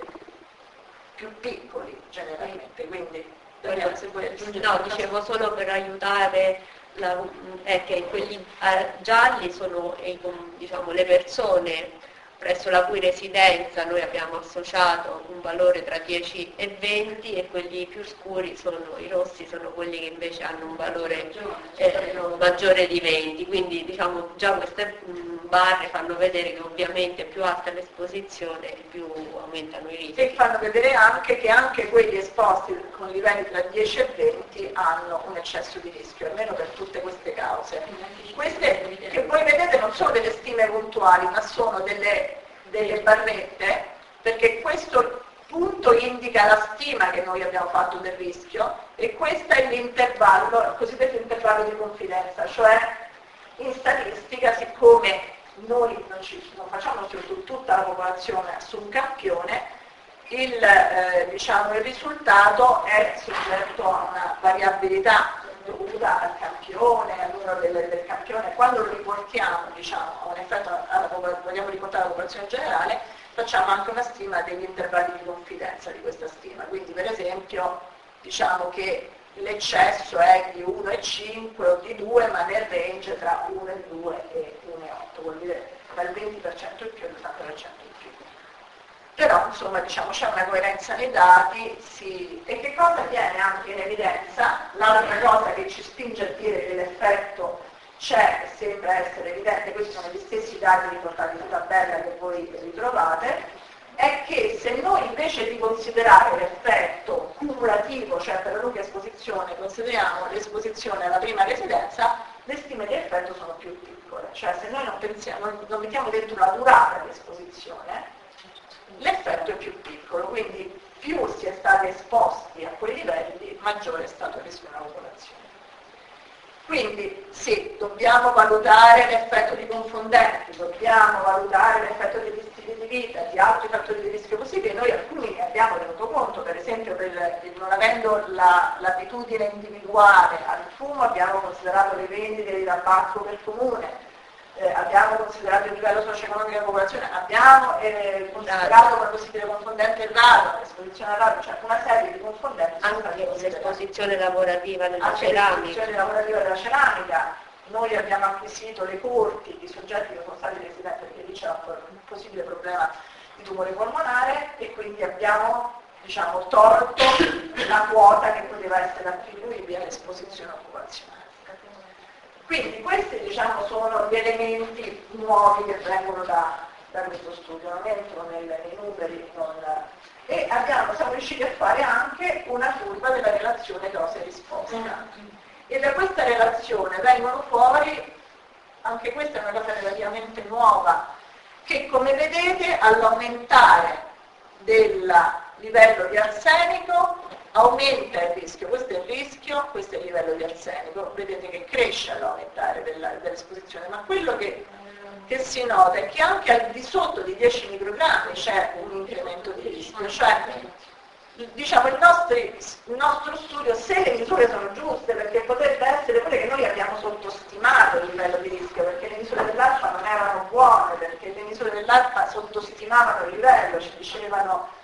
più piccoli generalmente. Quindi, Daniela, se vuoi aggiungere. No, dicevo solo per aiutare. La, è che quelli gialli sono diciamo, le persone presso la cui residenza noi abbiamo associato un valore tra dieci e venti e quelli più scuri sono i rossi, sono quelli che invece hanno un valore eh, maggiore di venti, quindi diciamo già queste barre fanno vedere che ovviamente più alta l'esposizione più aumentano i rischi. E fanno vedere anche che anche quelli esposti con livelli tra dieci e venti hanno un eccesso di rischio, almeno per tutte queste cause. Queste che voi vedete non sono delle stime puntuali, ma sono delle, delle barrette, perché questo punto indica la stima che noi abbiamo fatto del rischio e questo è l'intervallo, il cosiddetto intervallo di confidenza, cioè in statistica, siccome noi non, ci, non facciamo su tutta la popolazione su un campione, il, eh, diciamo, il risultato è soggetto a una variabilità dovuta al campione, al numero del, del campione. Quando lo riportiamo, diciamo, a un effetto alla, vogliamo riportare alla popolazione generale, facciamo anche una stima degli intervalli di confidenza di questa stima. Quindi per esempio diciamo che l'eccesso è di uno virgola cinque o di due, ma nel range tra uno virgola due e uno virgola otto, vuol dire dal venti per cento in più all'ottanta per cento in più. Però insomma diciamo c'è una coerenza nei dati, sì. E che cosa viene anche in evidenza? L'altra cosa che ci spinge a dire che l'effetto c'è e sembra essere evidente, questi sono gli stessi dati riportati in tabella che voi ritrovate, è che se noi invece di considerare l'effetto cumulativo, cioè per la lunga esposizione, consideriamo l'esposizione alla prima residenza, le stime di effetto sono più piccole. Cioè se noi non, pensiamo, non mettiamo dentro la durata dell'esposizione, l'effetto è più piccolo, quindi più si è stati esposti a quei livelli, maggiore è stato il rischio della popolazione. Quindi sì, dobbiamo valutare l'effetto di confondenti, dobbiamo valutare l'effetto degli stili di vita, di altri fattori di rischio possibili, noi alcuni ne abbiamo tenuto conto, per esempio per, non avendo la, l'abitudine individuale al fumo abbiamo considerato le vendite di tabacco per comune, eh, abbiamo considerato il livello socio-economico della popolazione, abbiamo eh, considerato come possibile confondente il rado, l'esposizione al rado, cioè una serie di confondenti. Anche l'esposizione lavorativa nella anche ceramica. l'esposizione lavorativa della ceramica. Noi abbiamo acquisito le corti di soggetti che sono stati residenti perché lì c'era un possibile problema di tumore polmonare e quindi abbiamo, diciamo, tolto la quota che poteva essere attribuibile all'esposizione occupazionale. Quindi questi, diciamo, sono gli elementi nuovi che vengono da, da questo studio, non entro nei, nei numeri, non, e abbiamo, siamo riusciti a fare anche una curva della relazione dose-risposta. E da questa relazione vengono fuori, anche questa è una cosa relativamente nuova, che come vedete all'aumentare del livello di arsenico aumenta il rischio, questo è il rischio, questo è il livello di arsenico, vedete che cresce all'aumentare della, dell'esposizione, ma quello che, che si nota è che anche al di sotto di dieci microgrammi c'è un incremento di rischio, cioè diciamo il, nostri, il nostro studio, se le misure sono giuste, perché potrebbe essere pure che noi abbiamo sottostimato il livello di rischio, perché le misure dell'alfa non erano buone, perché le misure dell'alfa sottostimavano il livello, ci dicevano,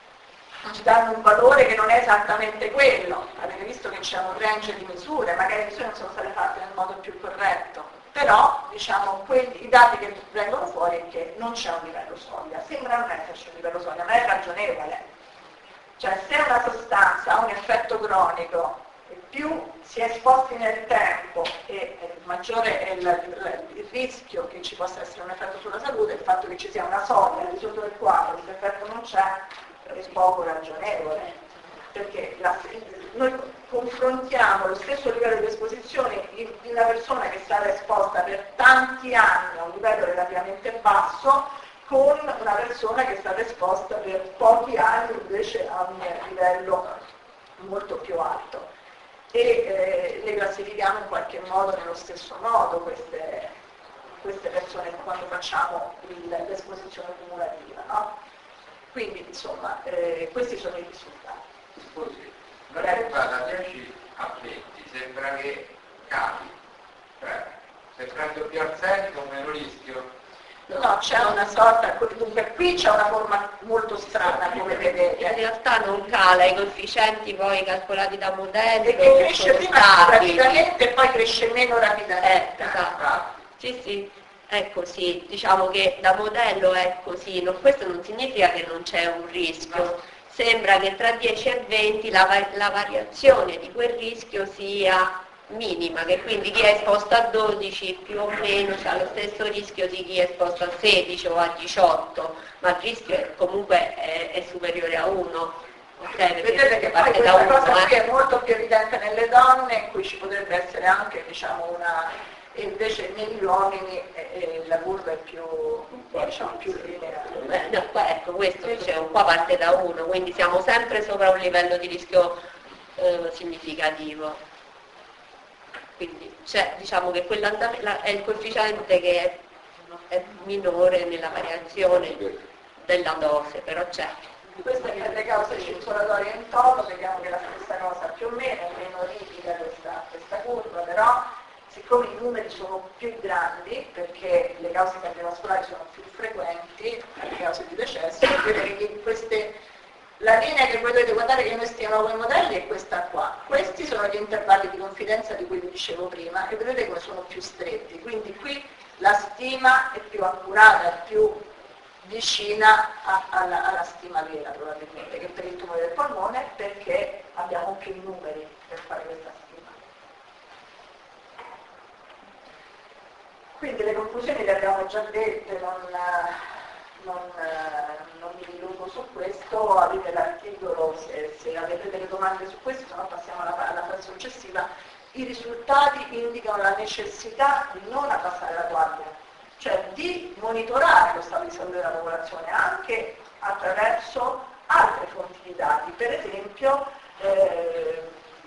ci danno un valore che non è esattamente quello. Avete visto che c'è un range di misure, magari le misure non sono state fatte nel modo più corretto, però diciamo quelli, i dati che vengono fuori è che non c'è un livello soglia, sembra non esserci un livello soglia, ma è ragionevole. Cioè se una sostanza ha un effetto cronico e più si è esposti nel tempo e maggiore è il, il, il rischio che ci possa essere un effetto sulla salute, il fatto che ci sia una soglia di sotto del quale questo effetto non c'è è poco ragionevole, perché la, noi confrontiamo lo stesso livello di esposizione di, di una persona che è stata esposta per tanti anni a un livello relativamente basso con una persona che è stata esposta per pochi anni invece a un livello molto più alto. E eh, le classifichiamo in qualche modo nello stesso modo queste, queste persone quando facciamo il, l'esposizione cumulativa, no? Quindi insomma eh, questi sono i risultati. Scusi, la curva da dieci a venti sembra che cali, cioè se prendo più arsenico meno rischio. No, c'è una sorta, dunque qui c'è una forma molto strana come vedete. In realtà non cala, i coefficienti poi calcolati da modelli e che cresce prima rapidamente e poi cresce meno rapidamente. Eh, esatto. Sì, sì, è così, diciamo che da modello è così, no, questo non significa che non c'è un rischio, sembra che tra dieci e venti la, la variazione di quel rischio sia minima, che quindi chi è esposto a dodici più o meno ha lo stesso rischio di chi è esposto a sedici o a diciotto, ma il rischio è, comunque è, è superiore a uno. Okay, vedete che poi questa uno, cosa eh. qui è molto più evidente nelle donne, in cui ci potrebbe essere anche diciamo una, e invece negli uomini eh, eh, la curva è più, diciamo, più lineare. No, ecco, questo dicevo, qua parte da uno, quindi siamo sempre sopra un livello di rischio eh, significativo. Quindi c'è, diciamo che quell'andamento è il coefficiente che è, è minore nella variazione della dose, però c'è. Queste per le cause circolatorie in toto, vediamo che è la stessa cosa più o meno, è meno ripida questa, questa curva, però siccome i numeri sono più grandi, perché le cause cardiovascolari sono più frequenti, le cause di decesso, vedete che queste la linea che voi dovete guardare che noi stiamo con i modelli è questa qua. Questi sono gli intervalli di confidenza di cui vi dicevo prima e vedete come sono più stretti. Quindi qui la stima è più accurata, è più vicina a, alla, alla stima vera probabilmente che per il tumore del polmone, perché abbiamo più numeri per fare questa stima. Quindi le conclusioni le abbiamo già dette, non... Non, non mi dilungo su questo, avete l'articolo se, se avete delle domande su questo, se no passiamo alla, alla fase successiva. I risultati indicano la necessità di non abbassare la guardia, cioè di monitorare lo stato di salute della popolazione anche attraverso altre fonti di dati, per esempio eh,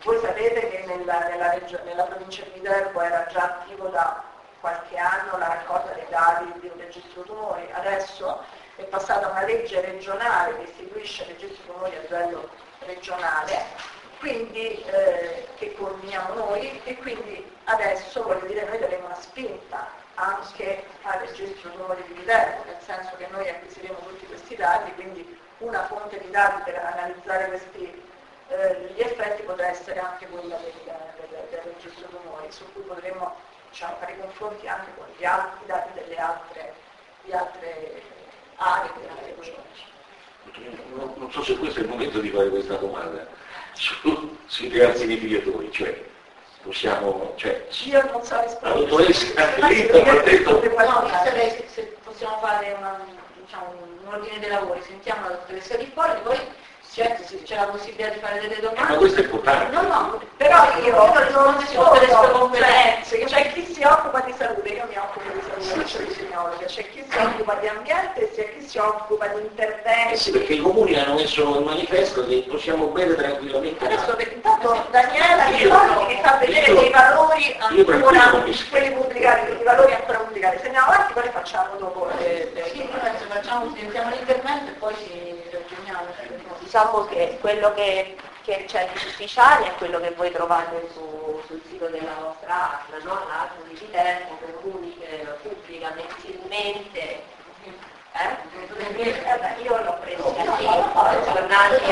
Voi sapete che nella, nella, regio- nella provincia di Viterbo era già attivo da qualche anno la raccolta dei dati di un registro tumori, adesso è passata una legge regionale che istituisce il registro tumori a livello regionale, quindi eh, che coordiniamo noi, e quindi adesso voglio dire noi daremo una spinta anche al registro tumori di Viterbo, nel senso che noi acquisiremo tutti questi dati, quindi una fonte di dati per analizzare questi eh, gli effetti potrà essere anche quella del, del, del registro tumori, su cui potremo, diciamo, fare i confronti anche con gli altri dati delle altre, di altre aree, di altre province. Non, non so se questo è il momento di fare questa domanda su, sui terzi identificatori, cioè possiamo, cioè, io non so la rispondere. dottoressa Angelita mi ha detto No, se, se, se possiamo fare una, diciamo, un ordine dei lavori, sentiamo la dottoressa Di Poli, poi certo se c'è la possibilità di fare delle domande. ma questo è importante. No, no, Però io non rispondo su tutte le sue sono, competenze. cioè, c'è chi si occupa di salute, io mi occupo di salute, faccio l'epidemiologa, c'è chi si occupa di ambiente e c'è chi si occupa di interventi. Eh sì, perché i comuni hanno messo in manifesto che possiamo bere tranquillamente. Adesso per intanto Daniela mi Io- ricordo che fa vedere io- dei valori io ancora, tranquillo mi scherzo. quelli pubblicati, i valori ancora pubblicati. Se andiamo avanti poi le facciamo dopo le, le... Sì, noi penso facciamo, sentiamo l'intervento e poi ci ragioniamo. Diciamo che quello che, che c'è di ufficiale è quello che voi trovate su, sul sito della vostra A S L, no? La A S L di Viterbo, Comuni che pubblica mensilmente, eh? Eh, io l'ho preso così, aggiornati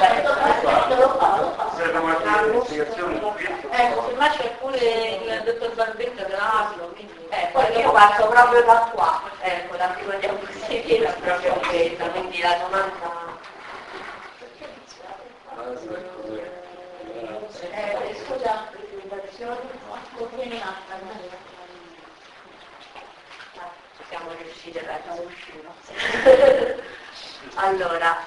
Ecco, se mai c'è pure il dottor Barbetta della A S L O, quindi eh, poi io parto proprio da qua, ecco, la prima diapositiva è proprio questa, quindi la domanda... Eh, scusa, presentazione, conviene in alta, siamo riusciti a uscire. Allora,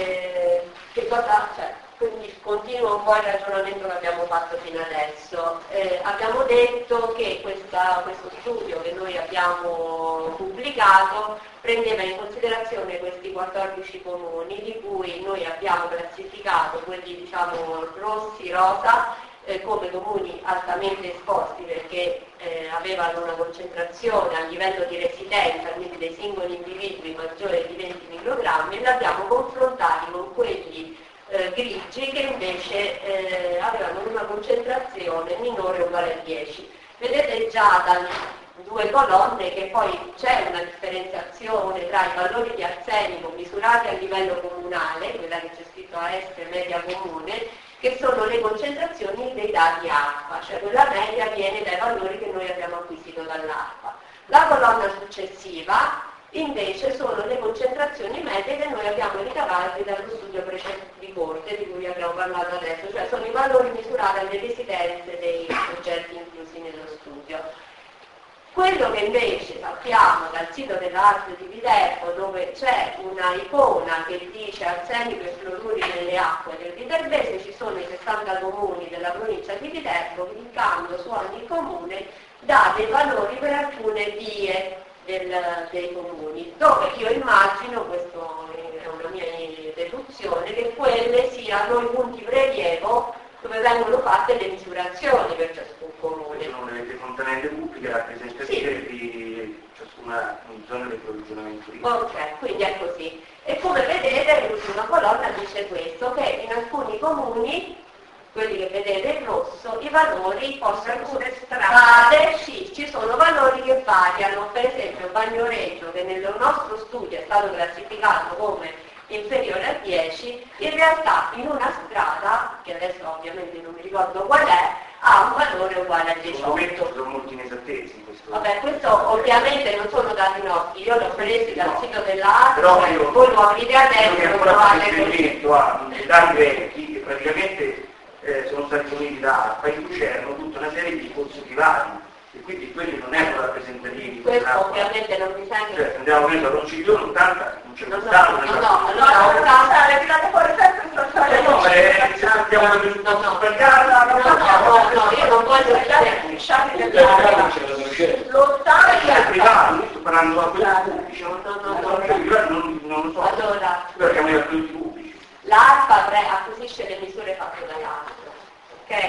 eh, che cosa, cioè, quindi continuo un po' il ragionamento che abbiamo fatto fino adesso. Eh, abbiamo detto che questa, questo studio che noi abbiamo pubblicato prendeva in considerazione questi quattordici comuni, di cui noi abbiamo classificato quelli, diciamo, rossi, rosa, eh, come comuni altamente esposti perché eh, avevano una concentrazione a livello di residenza, quindi dei singoli individui maggiore di venti microgrammi, e li abbiamo confrontati con quelli eh, grigi che invece eh, avevano una concentrazione minore o uguale a dieci. Vedete già dalle due colonne che poi c'è una differenziazione tra i valori di arsenico misurati a livello comunale, quella che c'è scritto a est media comune, che sono le concentrazioni dei dati alfa, cioè quella media viene dai valori che noi abbiamo acquisito dall'alfa. La colonna successiva invece sono le concentrazioni medie che noi abbiamo ricavate dallo studio precedente di corte di cui abbiamo parlato adesso, cioè sono i valori misurati alle residenze dei soggetti inclusi nello studio. Quello che invece sappiamo dal sito della A S L di Viterbo, dove c'è una icona che dice arsenico e fluoruri nelle acque del Viterbese, ci sono i sessanta comuni della provincia di Viterbo, cliccando su ogni comune dà dei valori per alcune vie del, dei comuni, dove io immagino, questo è una mia deduzione, che quelle siano i punti prelievo dove vengono fatte le misurazioni per ciascun comune. Sono le fontanelle pubbliche rappresentative sì. Di ciascuna zona di approvvigionamento. Ok, quindi è così. E come vedete l'ultima colonna dice questo, che in alcuni comuni, quelli che vedete in rosso, i valori possono essere strade, sì, ci sono valori che variano, per esempio Bagnoregio, che nel nostro studio è stato classificato come inferiore a dieci, in realtà in una strada, che adesso ovviamente non mi ricordo qual è, ha un valore uguale a diciotto. Sono molti inesattezzi in questo. Vabbè, questo ovviamente non sono dati nostri, io l'ho preso dal no. sito della A S L, cioè, voi lo aprite adesso e lo trovate così. riferimento a dati vecchi che praticamente eh, sono stati forniti da ARPA, in cui c'erano tutta una serie di pozzi privati, e quindi quelli non erano rappresentativi. Questo ovviamente non mi sembra. Cioè, andiamo a vedere, non ci sono ottanta, non c'è No, no, stato. no, no, allora ottanta, le tirate fuori sempre questa storia. No, ma eh, se abbiamo una risultato sbagliato, no, no, no, io non voglio stare ufficiali del l'ottanta è privato, io sto parlando a quelli pubblici, no, no, no, non, non lo so, allora, perché abbiamo i pubblici. l'ARPA acquisisce le misure fatte dall'altro, ok?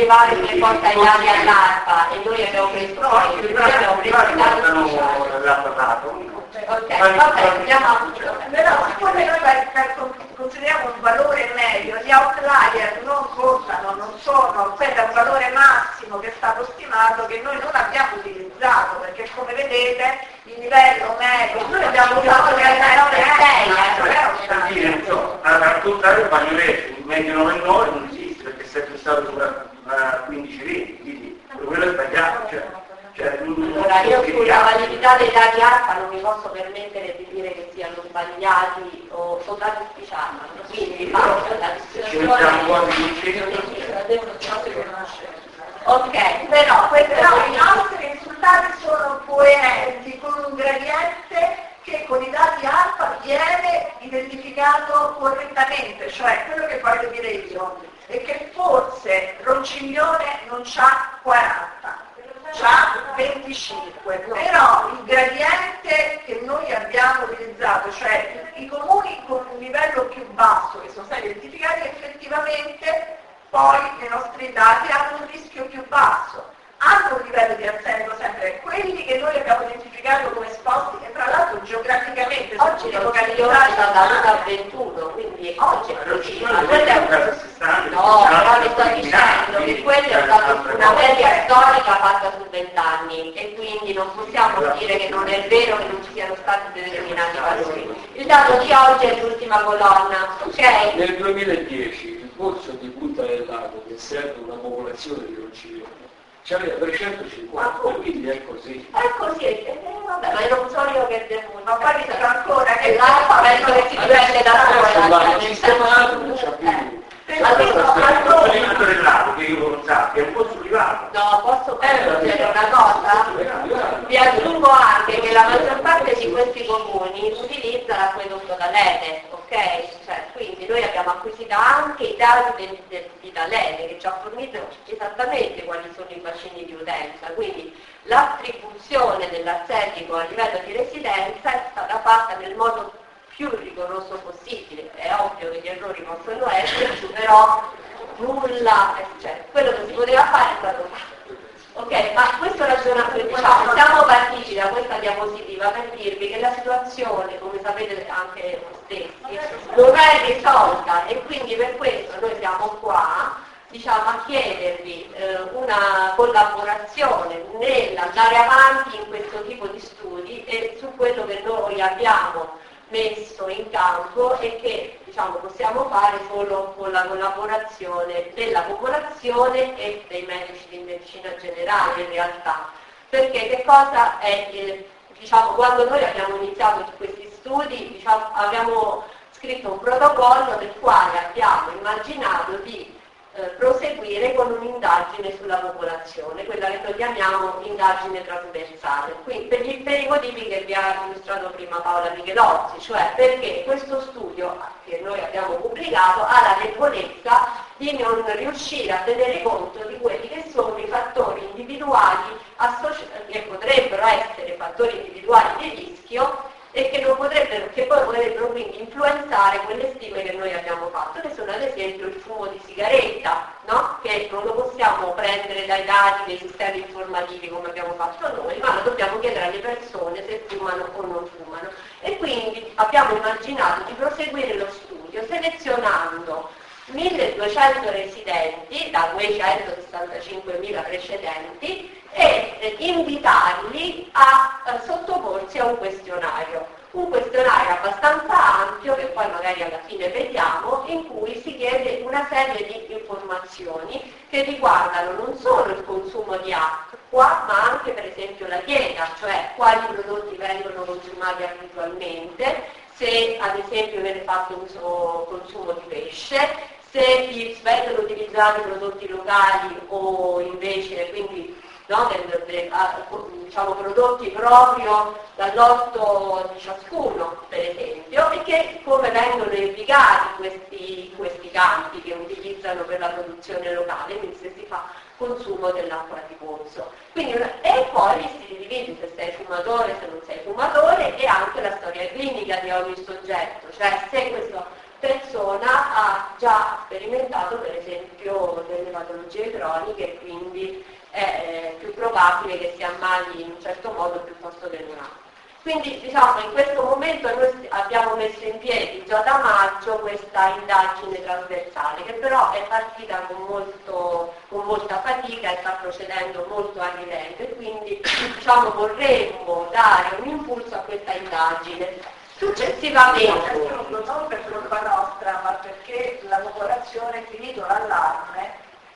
rilevare che porta gli anni all'arpa e noi abbiamo preso No, noi i privati abbiamo preso i dati portano l'acqua dato. ok, vabbè, andiamo a Però siccome noi per- per- consideriamo un valore medio, gli outlier non contano, non sono, quello è un valore massimo che è stato stimato che noi non abbiamo utilizzato, perché come vedete il livello medio, noi abbiamo usato il livello Per dire, non so, a raccontare il bagnoletto, il medio nove nove non esiste perché è sempre stato una quindici venti, quindi quello è sbagliato. Cioè, cioè, Allora, io sulla validità dei dati ARPA non mi posso permettere di dire che siano sbagliati o, o dati ufficiali, quindi faccio la ci mettiamo quasi discussione. in Ok, però, però i nostri risultati sono coerenti con un gradiente che con i dati alfa viene identificato correttamente, cioè quello che voglio dire io è che forse Ronciglione non c'ha quaranta, c'ha venticinque, però il gradiente che noi abbiamo utilizzato, cioè i comuni con un livello più basso che sono stati identificati effettivamente poi nei nostri dati hanno un rischio più basso, hanno un livello di arsenico sempre, quelli che noi abbiamo identificato come esposti e tra l'altro geograficamente Oggi le localizzate da uno a ventuno, quindi oggi è così, ma quello è un... No, però vi sto dicendo che quella è stata una media storica fatta su vent'anni e quindi non possiamo dire che non è vero che non ci siano stati determinati valori. Il dato di oggi è l'ultima colonna, ok? Nel duemiladieci il pozzo di Punta del Lago, che serve una popolazione di Ronciglione, c'aveva trecentocinquanta, quindi è così. È così, eh, vabbè, ma non so io che devo... ma poi dico ancora che l'alfa penso che si dipende da sola. Ma sistemato non c'ha più. il del lago che io non sappia, è un pozzo privato. No, posso dire una cosa? Vi aggiungo anche che la maggior parte di questi comuni utilizza l'acquedotto d'Alene, ok? Cioè, quindi noi abbiamo acquisito anche i dati del, del, di D'Alene che ci ha fornito esattamente quali sono i bacini di utenza, quindi l'attribuzione dell'arsenico a livello di residenza è stata fatta nel modo più rigoroso possibile. È ovvio che gli errori possono esserci, però nulla, cioè quello che si poteva fare è stato fatto. Ok, ma questo ragionamento, diciamo, siamo partiti da questa diapositiva per dirvi che la situazione, come sapete anche voi stessi, non è risolta e quindi per questo noi siamo qua, diciamo, a chiedervi eh, una collaborazione nell'andare avanti in questo tipo di studi e su quello che noi abbiamo messo in campo e che, diciamo, possiamo fare solo con la collaborazione della popolazione e dei medici di medicina generale in realtà. Perché che cosa è, eh, diciamo, quando noi abbiamo iniziato questi studi, diciamo, abbiamo scritto un protocollo nel quale abbiamo immaginato di eh, proseguire con un'indagine sulla popolazione, quella che noi chiamiamo indagine trasversale. Quindi per, gli, per i motivi che vi ha illustrato prima Paola Michelozzi, cioè perché questo studio che noi abbiamo pubblicato ha la debolezza di non riuscire a tenere conto di quelli che sono i fattori individuali che potrebbero essere fattori individuali di rischio e che, non potrebbero, che poi potrebbero quindi influenzare quelle stime che noi abbiamo fatto, che sono ad esempio il fumo di sigaretta, no? Che non lo possiamo prendere dai dati dei sistemi informativi come abbiamo fatto noi, ma lo dobbiamo chiedere alle persone se fumano o non fumano. E quindi abbiamo immaginato di proseguire lo studio selezionando milleduecento residenti da quei centosessantacinquemila precedenti e invitarli a, a sottoporsi a un questionario. Un questionario abbastanza ampio, che poi magari alla fine vediamo, in cui si chiede una serie di informazioni che riguardano non solo il consumo di acqua, ma anche per esempio la dieta, cioè quali prodotti vengono consumati abitualmente, se ad esempio viene fatto uso consumo di pesce, se vengono utilizzati prodotti locali o invece quindi no, del, del, diciamo, prodotti proprio dall'orto di ciascuno, per esempio, e che come vengono irrigati questi, questi campi che utilizzano per la produzione locale, quindi se si fa consumo dell'acqua di pozzo. Quindi, e poi si divide se sei fumatore, se non sei fumatore, e anche la storia clinica di ogni soggetto, cioè se questa persona ha già sperimentato per esempio delle patologie croniche e quindi è più probabile che si ammali in un certo modo piuttosto che in un altro. Quindi diciamo in questo momento noi abbiamo messo in piedi già da maggio questa indagine trasversale che però è partita con, molto, con molta fatica e sta procedendo molto a rilento e quindi diciamo vorremmo dare un impulso a questa indagine. Successivamente, non per colpa nostra, ma perché la popolazione, finito l'allarme,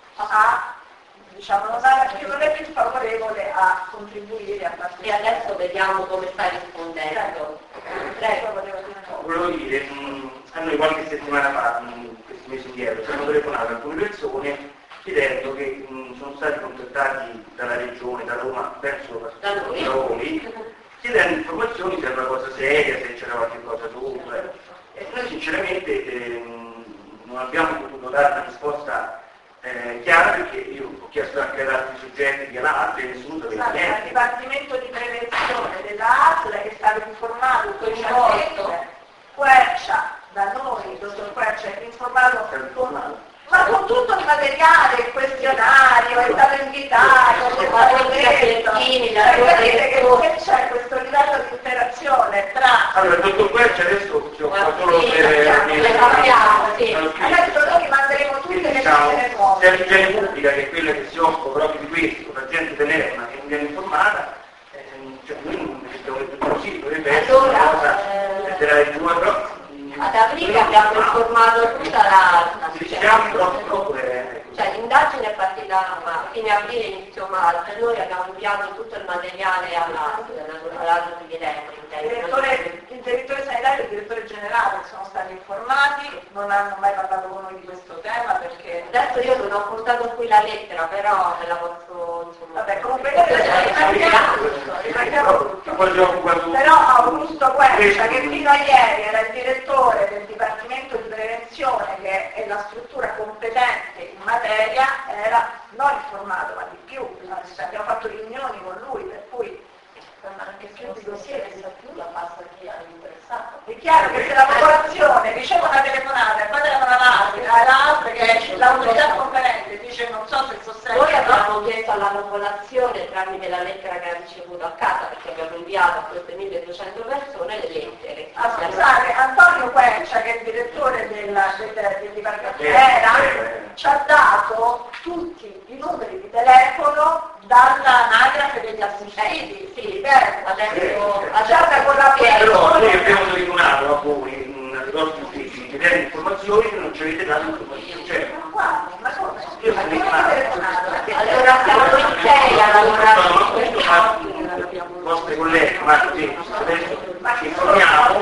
ha, diciamo, non, ha, non è più favorevole a contribuire a partire. E adesso vediamo come sta rispondendo. Prego, volevo dire. Volevo dire, mh, a noi qualche settimana fa, mh, questi mesi indietro, ci hanno telefonato alcune persone chiedendo che mh, sono stati contattati dalla regione, da Roma, verso Da noi. da voi, chiedendo informazioni se era una cosa seria, se c'era qualche cosa sopra. E noi sinceramente ehm, non abbiamo potuto dare una risposta eh, chiara perché io ho chiesto anche ad altri soggetti di ANAS e nessuno sapeva Al niente. Dipartimento di Prevenzione della A S L che è stato informato coinvolto, Quercia, da noi, il dottor Quercia è informato con, ma con tutto il materiale, il questionario, è stato invitato, è stato detto, cioè, vedete che c'è questo livello di interazione tra... Allora, il dottor Quercia adesso si occupa solo sì, per... le sappiamo, sì. Adesso noi manderemo tutte le diciamo, nostre cose. se l'igiene pubblica, che è quella che si occupa proprio di questo, la gente telefona che non viene informata, ehm, cioè noi non abbiamo detto così, dovrebbe essere Allora, una cosa eh, della regione, però... Ad aprile abbiamo informato tutta la... Diciamo proprio eh, Cioè l'indagine è partita a fine aprile, inizio marzo, e noi abbiamo inviato tutto il materiale all'A S L, all'A S L di Il direttore, il direttore sanitario e il direttore generale sono stati informati, non hanno mai parlato con noi di questo tema perché... Adesso io non ho portato qui la lettera, però me la posso insomma... Vabbè, comunque rimandiamo tutto, rimandiamo tutto. Però Augusto Quercia, che fino a ieri era il direttore del Dipartimento di Prevenzione, che è la struttura competente in materia, era non informato, ma di più, abbiamo fatto riunioni con lui, per cui anche più di dossier che sa più la passa chi ha interessato. è chiaro che se la popolazione riceve una telefonata e poi telefona all'altra, che è l'autorità competente, dice non so se sostengo. Noi abbiamo chiesto alla popolazione tramite la lettera che ha ricevuto a casa, perché abbiamo inviato a queste milleduecento persone le lettere. Ah, scusate, Antonio Quercia, che è il direttore della, del, del Dipartimento era, ci ha dato tutti i numeri di telefono dall'anagrafe degli assistiti. Sì, beh, adesso adesso con la però noi abbiamo telefonato a voi nei vostri uffici chiedendo informazioni che non ci avete dato informazioni. Cioè, ma guarda, ma come? io sono telefonato. allora siamo in sei a lavorare No, su questo questi fa atti. i vostri colleghi, ma sì, adesso ci informiamo.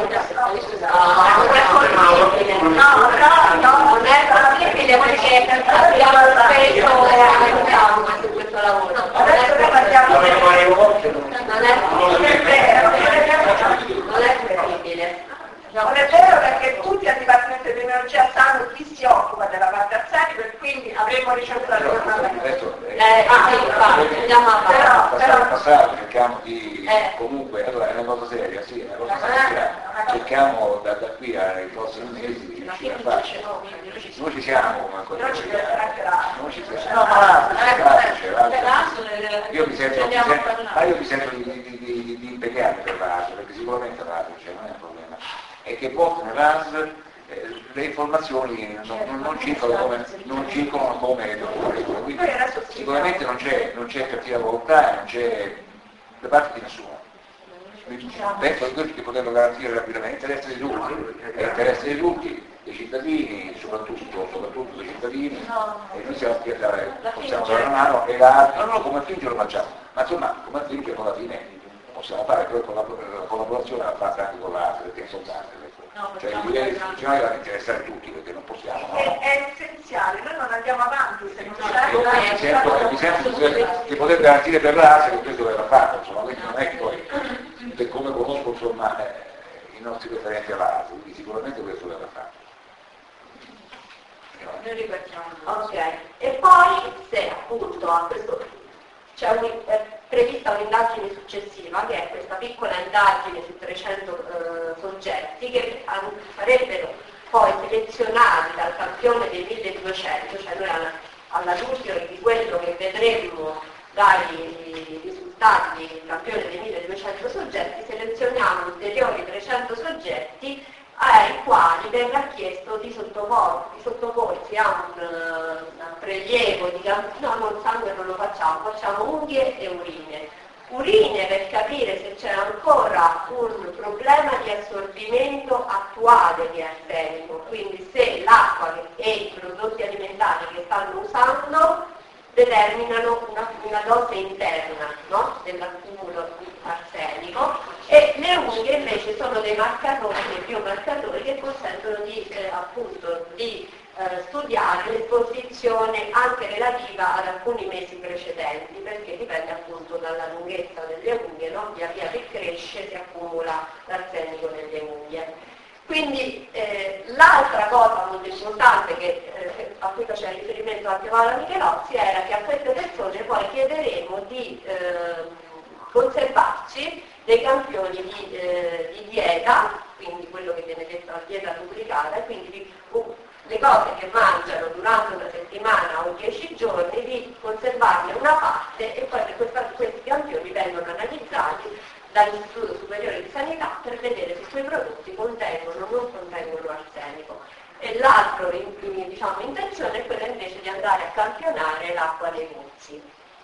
No, no, no, Non è possibile perché abbiamo speso e aiutiamo su questo lavoro. adesso noi mandiamo... Non è Non è vero, non è vero. non è possibile. Non è vero perché tutti al Dipartimento di Epidemiologia sanno chi si occupa della parte arsenica e quindi avremmo ricevuto la telefonata. Eh, ah, infatti, andiamo a Però- passato, però- passato, cerchiamo di Eh. comunque, allora è una cosa seria, sì, è una cosa Eh, seria, una cosa- cerchiamo da, da qui ai prossimi mesi di riuscire a farci. Noi ci siamo come ancora. Però ci deve essere anche l'altro. Noi ci siamo. No, ma l'altro, c'è l'altro, c'è l'altro. Io mi sento, mi sento, ma io mi sento di, di, di, di, di impegnarmi per l'altro, perché sicuramente l'altro c'è, non è un problema. E che portano l'A S L eh, le informazioni non, non, non circolano come, non circolano come quindi sicuramente non c'è, non c'è cattiva volontà, non c'è da parte di nessuno. Penso che poterlo garantire rapidamente l'interesse di tutti, è l'interesse di tutti, dei cittadini, soprattutto, soprattutto dei cittadini, e noi siamo qui a dare, possiamo dare una mano e la, non no, come affligge lo facciamo, ma insomma come affligge alla fine possiamo fare, poi con la, la collaborazione la fatta anche con l'altro, perché è importante. Cioè i livelli istituzionali devono interessare tutti perché non possiamo. No? È, è essenziale, noi non andiamo avanti se non Io mi c'è... sento, mi sento di, poter, di poter garantire per l'A S L che questo verrà fatto, insomma, questo non è che poi, per come conosco insomma, eh, i nostri referenti all'A S L, quindi sicuramente questo verrà fatto. Noi ripetiamo. Ok, e poi se appunto a questo c'è un, è prevista un'indagine successiva che è questa piccola indagine su trecento eh, soggetti che sarebbero poi selezionati dal campione dei milleduecento, cioè noi alla, alla luce di quello che vedremo dai risultati del campione dei milleduecento soggetti, selezioniamo ulteriori trecento soggetti ai quali verrà chiesto di sottoporsi, di sottoporsi a un, uh, un prelievo di no, non sangue non lo facciamo, facciamo unghie e urine. Urine per capire se c'è ancora un problema di assorbimento attuale di arsenico, quindi se l'acqua e i prodotti alimentari che stanno usando determinano una, una dose interna, no? Dell'accumulo di arsenico, e le unghie invece sono dei marcatori, dei biomarcatori che consentono di, eh, appunto, di eh, studiare l'esposizione anche relativa ad alcuni mesi precedenti, perché dipende appunto dalla lunghezza delle unghie, no? Via via che cresce si accumula l'arsenico nelle unghie. Quindi eh, l'altra cosa molto importante che, eh, a cui faceva riferimento anche Paola Michelozzi era che a queste persone poi chiederemo di eh, conservarci dei campioni di, eh, di dieta, quindi quello che viene detto la dieta duplicata, quindi di, uh, le cose che mangiano durante una settimana o dieci giorni, di conservarne una parte e poi questa, questi campioni vengono analizzati dall'Istituto Superiore di Sanità per vedere se quei prodotti contengono o non contengono arsenico. E l'altra diciamo, intenzione è quella invece di andare a campionare l'acqua dei pozzi.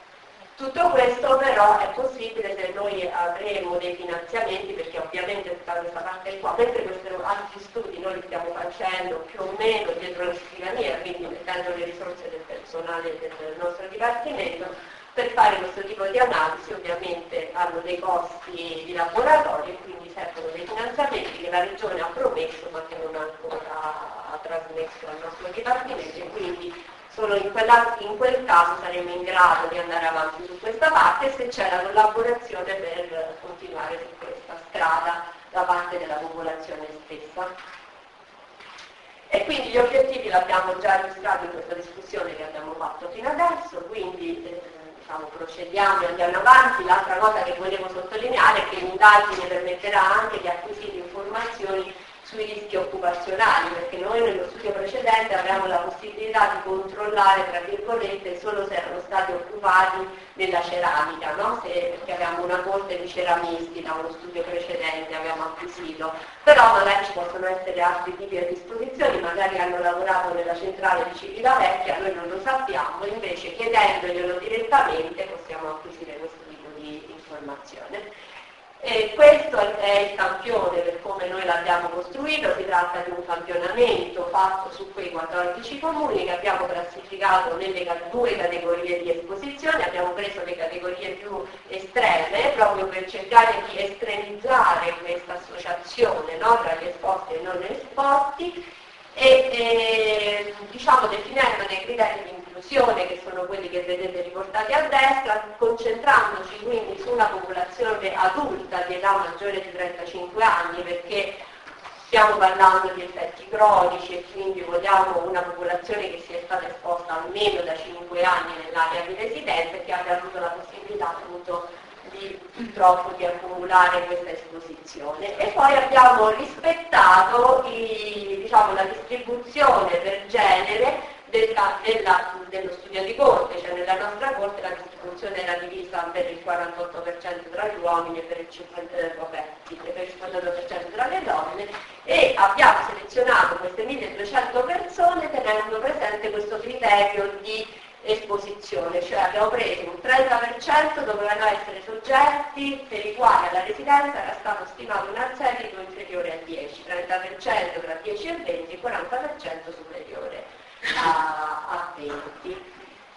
Tutto questo però è possibile se noi avremo dei finanziamenti, perché ovviamente tutta questa parte qua, mentre questi altri studi noi li stiamo facendo più o meno dietro la scrivania, quindi mettendo le risorse del personale del nostro dipartimento, per fare questo tipo di analisi ovviamente hanno dei costi di laboratorio e quindi servono dei finanziamenti che la Regione ha promesso ma che non ha ancora trasmesso al nostro dipartimento, e quindi solo in, quella, in quel caso saremo in grado di andare avanti su questa parte se c'è la collaborazione per continuare su questa strada da parte della popolazione stessa. E quindi gli obiettivi li abbiamo già illustrati in questa discussione che abbiamo fatto fino adesso, quindi eh, diciamo, procediamo e andiamo avanti. L'altra cosa che volevo sottolineare è che l'indagine permetterà anche di acquisire informazioni sui rischi occupazionali, perché noi nello studio precedente avevamo la possibilità di controllare, tra virgolette, solo se erano stati occupati nella ceramica, no? Se, perché avevamo una corte di ceramisti da uno studio precedente, abbiamo acquisito, però magari ci possono essere altri tipi di disposizioni, magari hanno lavorato nella centrale di Civitavecchia, noi non lo sappiamo, invece chiedendoglielo direttamente possiamo acquisire questo tipo di informazione. E questo è il campione per come noi l'abbiamo costruito, si tratta di un campionamento fatto su quei quattordici comuni che abbiamo classificato nelle due categorie di esposizione, abbiamo preso le categorie più estreme proprio per cercare di estremizzare questa associazione, no, tra gli esposti e non esposti, e eh, diciamo definendo dei criteri di inclusione che sono quelli che vedete riportati a destra, concentrandoci quindi su una popolazione adulta di età maggiore di trentacinque anni, perché stiamo parlando di effetti cronici e quindi vogliamo una popolazione che sia stata esposta almeno da cinque anni nell'area di residenza e che abbia avuto la possibilità appunto di, purtroppo di accumulare questa esposizione. E poi abbiamo rispettato i, diciamo, la distribuzione per genere della, della, dello studio di corte, cioè nella nostra corte la distribuzione era divisa per il quarantotto per cento tra gli uomini e per il cinquanta per cento tra le donne, e abbiamo selezionato queste milleduecento persone tenendo presente questo criterio di esposizione, cioè abbiamo preso un trenta per cento dovevano essere soggetti per i quali alla residenza era stato stimato un arsenico inferiore a dieci, trenta per cento tra dieci e venti, quaranta per cento superiore a, a venti.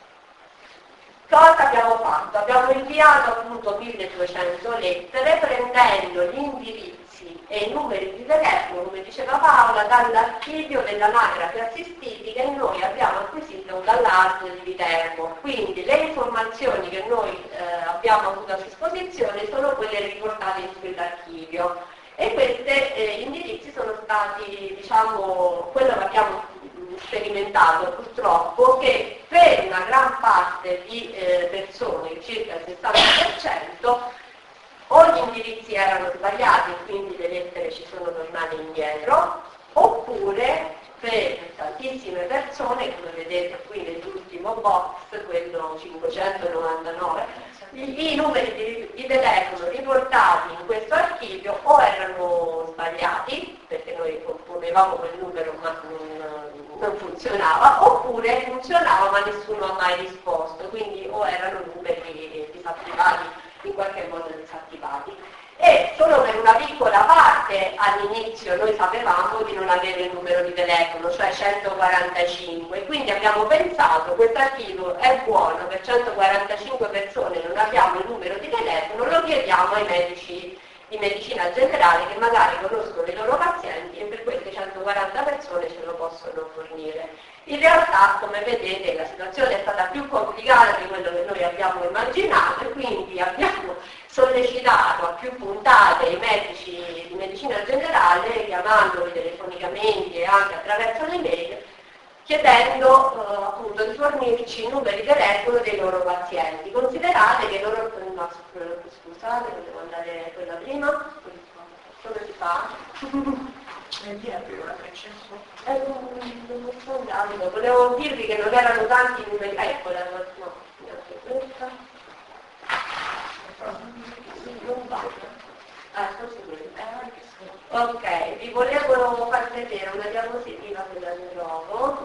Cosa abbiamo fatto? Abbiamo inviato appunto milleduecento lettere prendendo gli indirizzi e i numeri di telefono, come diceva Paola, dall'archivio dell'anagrafe assistiti che noi abbiamo acquisito dall'A S L di Viterbo. Quindi le informazioni che noi eh, abbiamo avuto a disposizione sono quelle riportate in quell'archivio, e questi eh, indirizzi sono stati, diciamo, quello che abbiamo sperimentato purtroppo, che per una gran parte di eh, persone, circa il sessanta per cento, o gli indirizzi erano sbagliati e quindi le lettere ci sono tornate indietro, oppure per tantissime persone, come vedete qui nell'ultimo box, quello cinquecentonovantanove, i, i numeri di, di telefono riportati in questo archivio o erano sbagliati, perché noi ponevamo quel numero ma non, non funzionava, oppure funzionava ma nessuno ha mai risposto, quindi o erano numeri disattivati, in qualche modo disattivati. E solo per una piccola parte all'inizio noi sapevamo di non avere il numero di telefono, cioè centoquarantacinque, quindi abbiamo pensato questo archivio è buono per centoquarantacinque persone, non abbiamo il numero di telefono, lo chiediamo ai medici di medicina generale che magari conoscono i loro pazienti e per queste centoquaranta persone ce lo possono fornire. In realtà, come vedete, la situazione è stata più complicata di quello che noi abbiamo immaginato e quindi abbiamo sollecitato a più puntate i medici di medicina generale, chiamandoli telefonicamente e anche attraverso le mail, chiedendo eh, appunto di fornirci i numeri di telefono dei loro pazienti. Considerate che loro... No, scusate, volevo andare quella prima. Come si fa? Eh, non sto andando. Volevo dirvi che non erano tanti numeri. Ecco la no, neanche questa. Non va. Ah, forse questa. Ok, vi volevo far vedere una diapositiva che la trovo.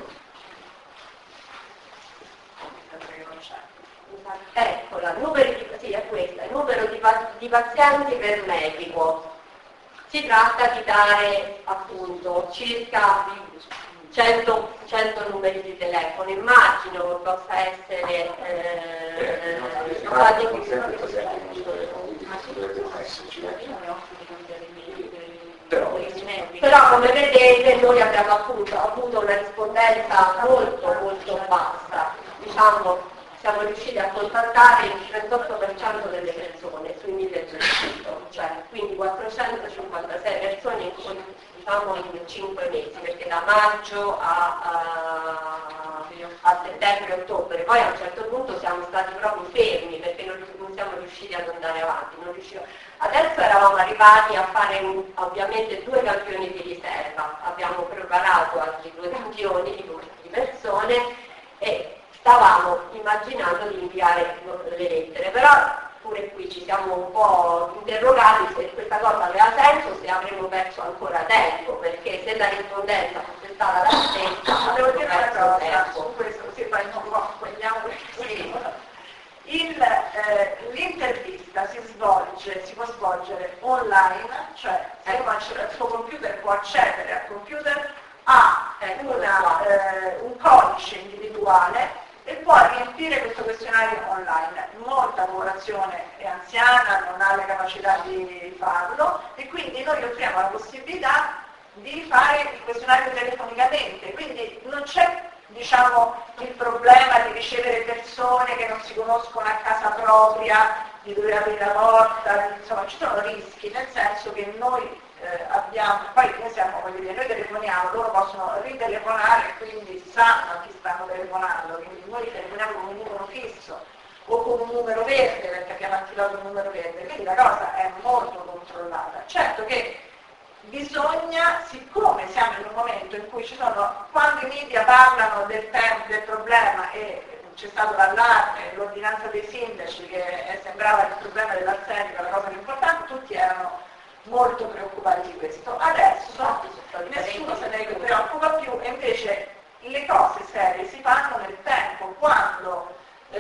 Eccola, numeri di, sì, è questa, il numero di, di pazienti per medico. Si tratta di dare appunto circa cento, cento numeri di telefono. Immagino che possa essere eh, Però, però come vedete noi abbiamo appunto avuto una rispondenza molto molto bassa, diciamo siamo riusciti a contattare il trentotto per cento delle persone sui milletrecento, cioè quindi quattrocentocinquantasei persone in, diciamo in cinque mesi, perché da maggio a, a, a settembre e ottobre, poi a un certo punto siamo stati proprio fermi perché non, non siamo riusciti ad andare avanti. Non riuscivo. Adesso eravamo arrivati a fare un, ovviamente due campioni di riserva, abbiamo preparato altri due campioni di, di persone e stavamo immaginando di inviare le lettere, però pure qui ci siamo un po' interrogati se questa cosa aveva senso, se avremmo perso ancora tempo, perché se la rispondenza fosse stata la stessa, devo dire una cosa tempo. su questo, sì, poi non vogliamo sì. Il, eh, l'intervista si svolge, si può svolgere online, cioè se uno accede al suo computer può accedere al computer, ha una, eh, un codice individuale e può riempire questo questionario online. Molta popolazione è anziana, non ha le capacità di farlo e quindi noi offriamo la possibilità di fare il questionario telefonicamente, quindi non c'è diciamo il problema di ricevere persone che non si conoscono a casa propria, di dover aprire la porta, insomma ci sono rischi, nel senso che noi eh, abbiamo, poi noi siamo, voglio dire, noi telefoniamo, loro possono ritelefonare, quindi sanno a chi stanno telefonando, quindi noi telefoniamo con un numero fisso o con un numero verde, perché abbiamo attivato un numero verde, quindi la cosa è molto controllata. Certo che bisogna, siccome siamo in un momento in cui ci sono, quando i media parlano del tempo, del problema e c'è stato l'allarme, l'ordinanza dei sindaci che sembrava il problema dell'arsenico, la cosa più importante, tutti erano molto preoccupati di questo. Adesso nessuno se ne preoccupa più e invece le cose serie si fanno nel tempo, quando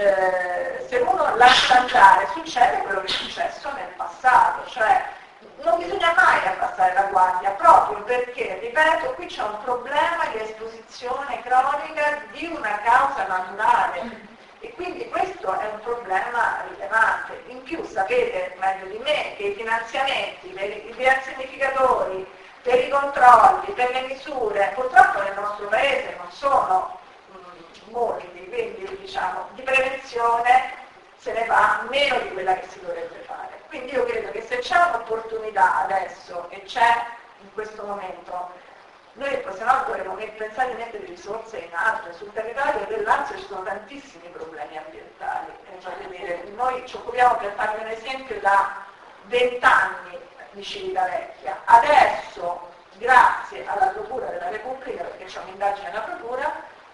eh, se uno lascia andare succede quello che è successo nel passato, cioè non bisogna mai abbassare la guardia, proprio perché, ripeto, qui c'è un problema di esposizione cronica di una causa naturale e quindi questo è un problema rilevante. In più sapete meglio di me che i finanziamenti per i biosanificatori, per i controlli, per le misure, purtroppo nel nostro paese non sono mh, molti, quindi diciamo di prevenzione se ne va meno di quella che si dovrebbe fare. Quindi io credo che se c'è un'opportunità adesso e c'è in questo momento, noi se no dovremmo pensare di mettere risorse in altre. Sul territorio del Lazio ci sono tantissimi problemi ambientali. Eh, noi ci occupiamo, per farvi un esempio, da vent'anni di Civitavecchia. Adesso, grazie alla Procura della Repubblica, perché c'è un'indagine alla Procura, si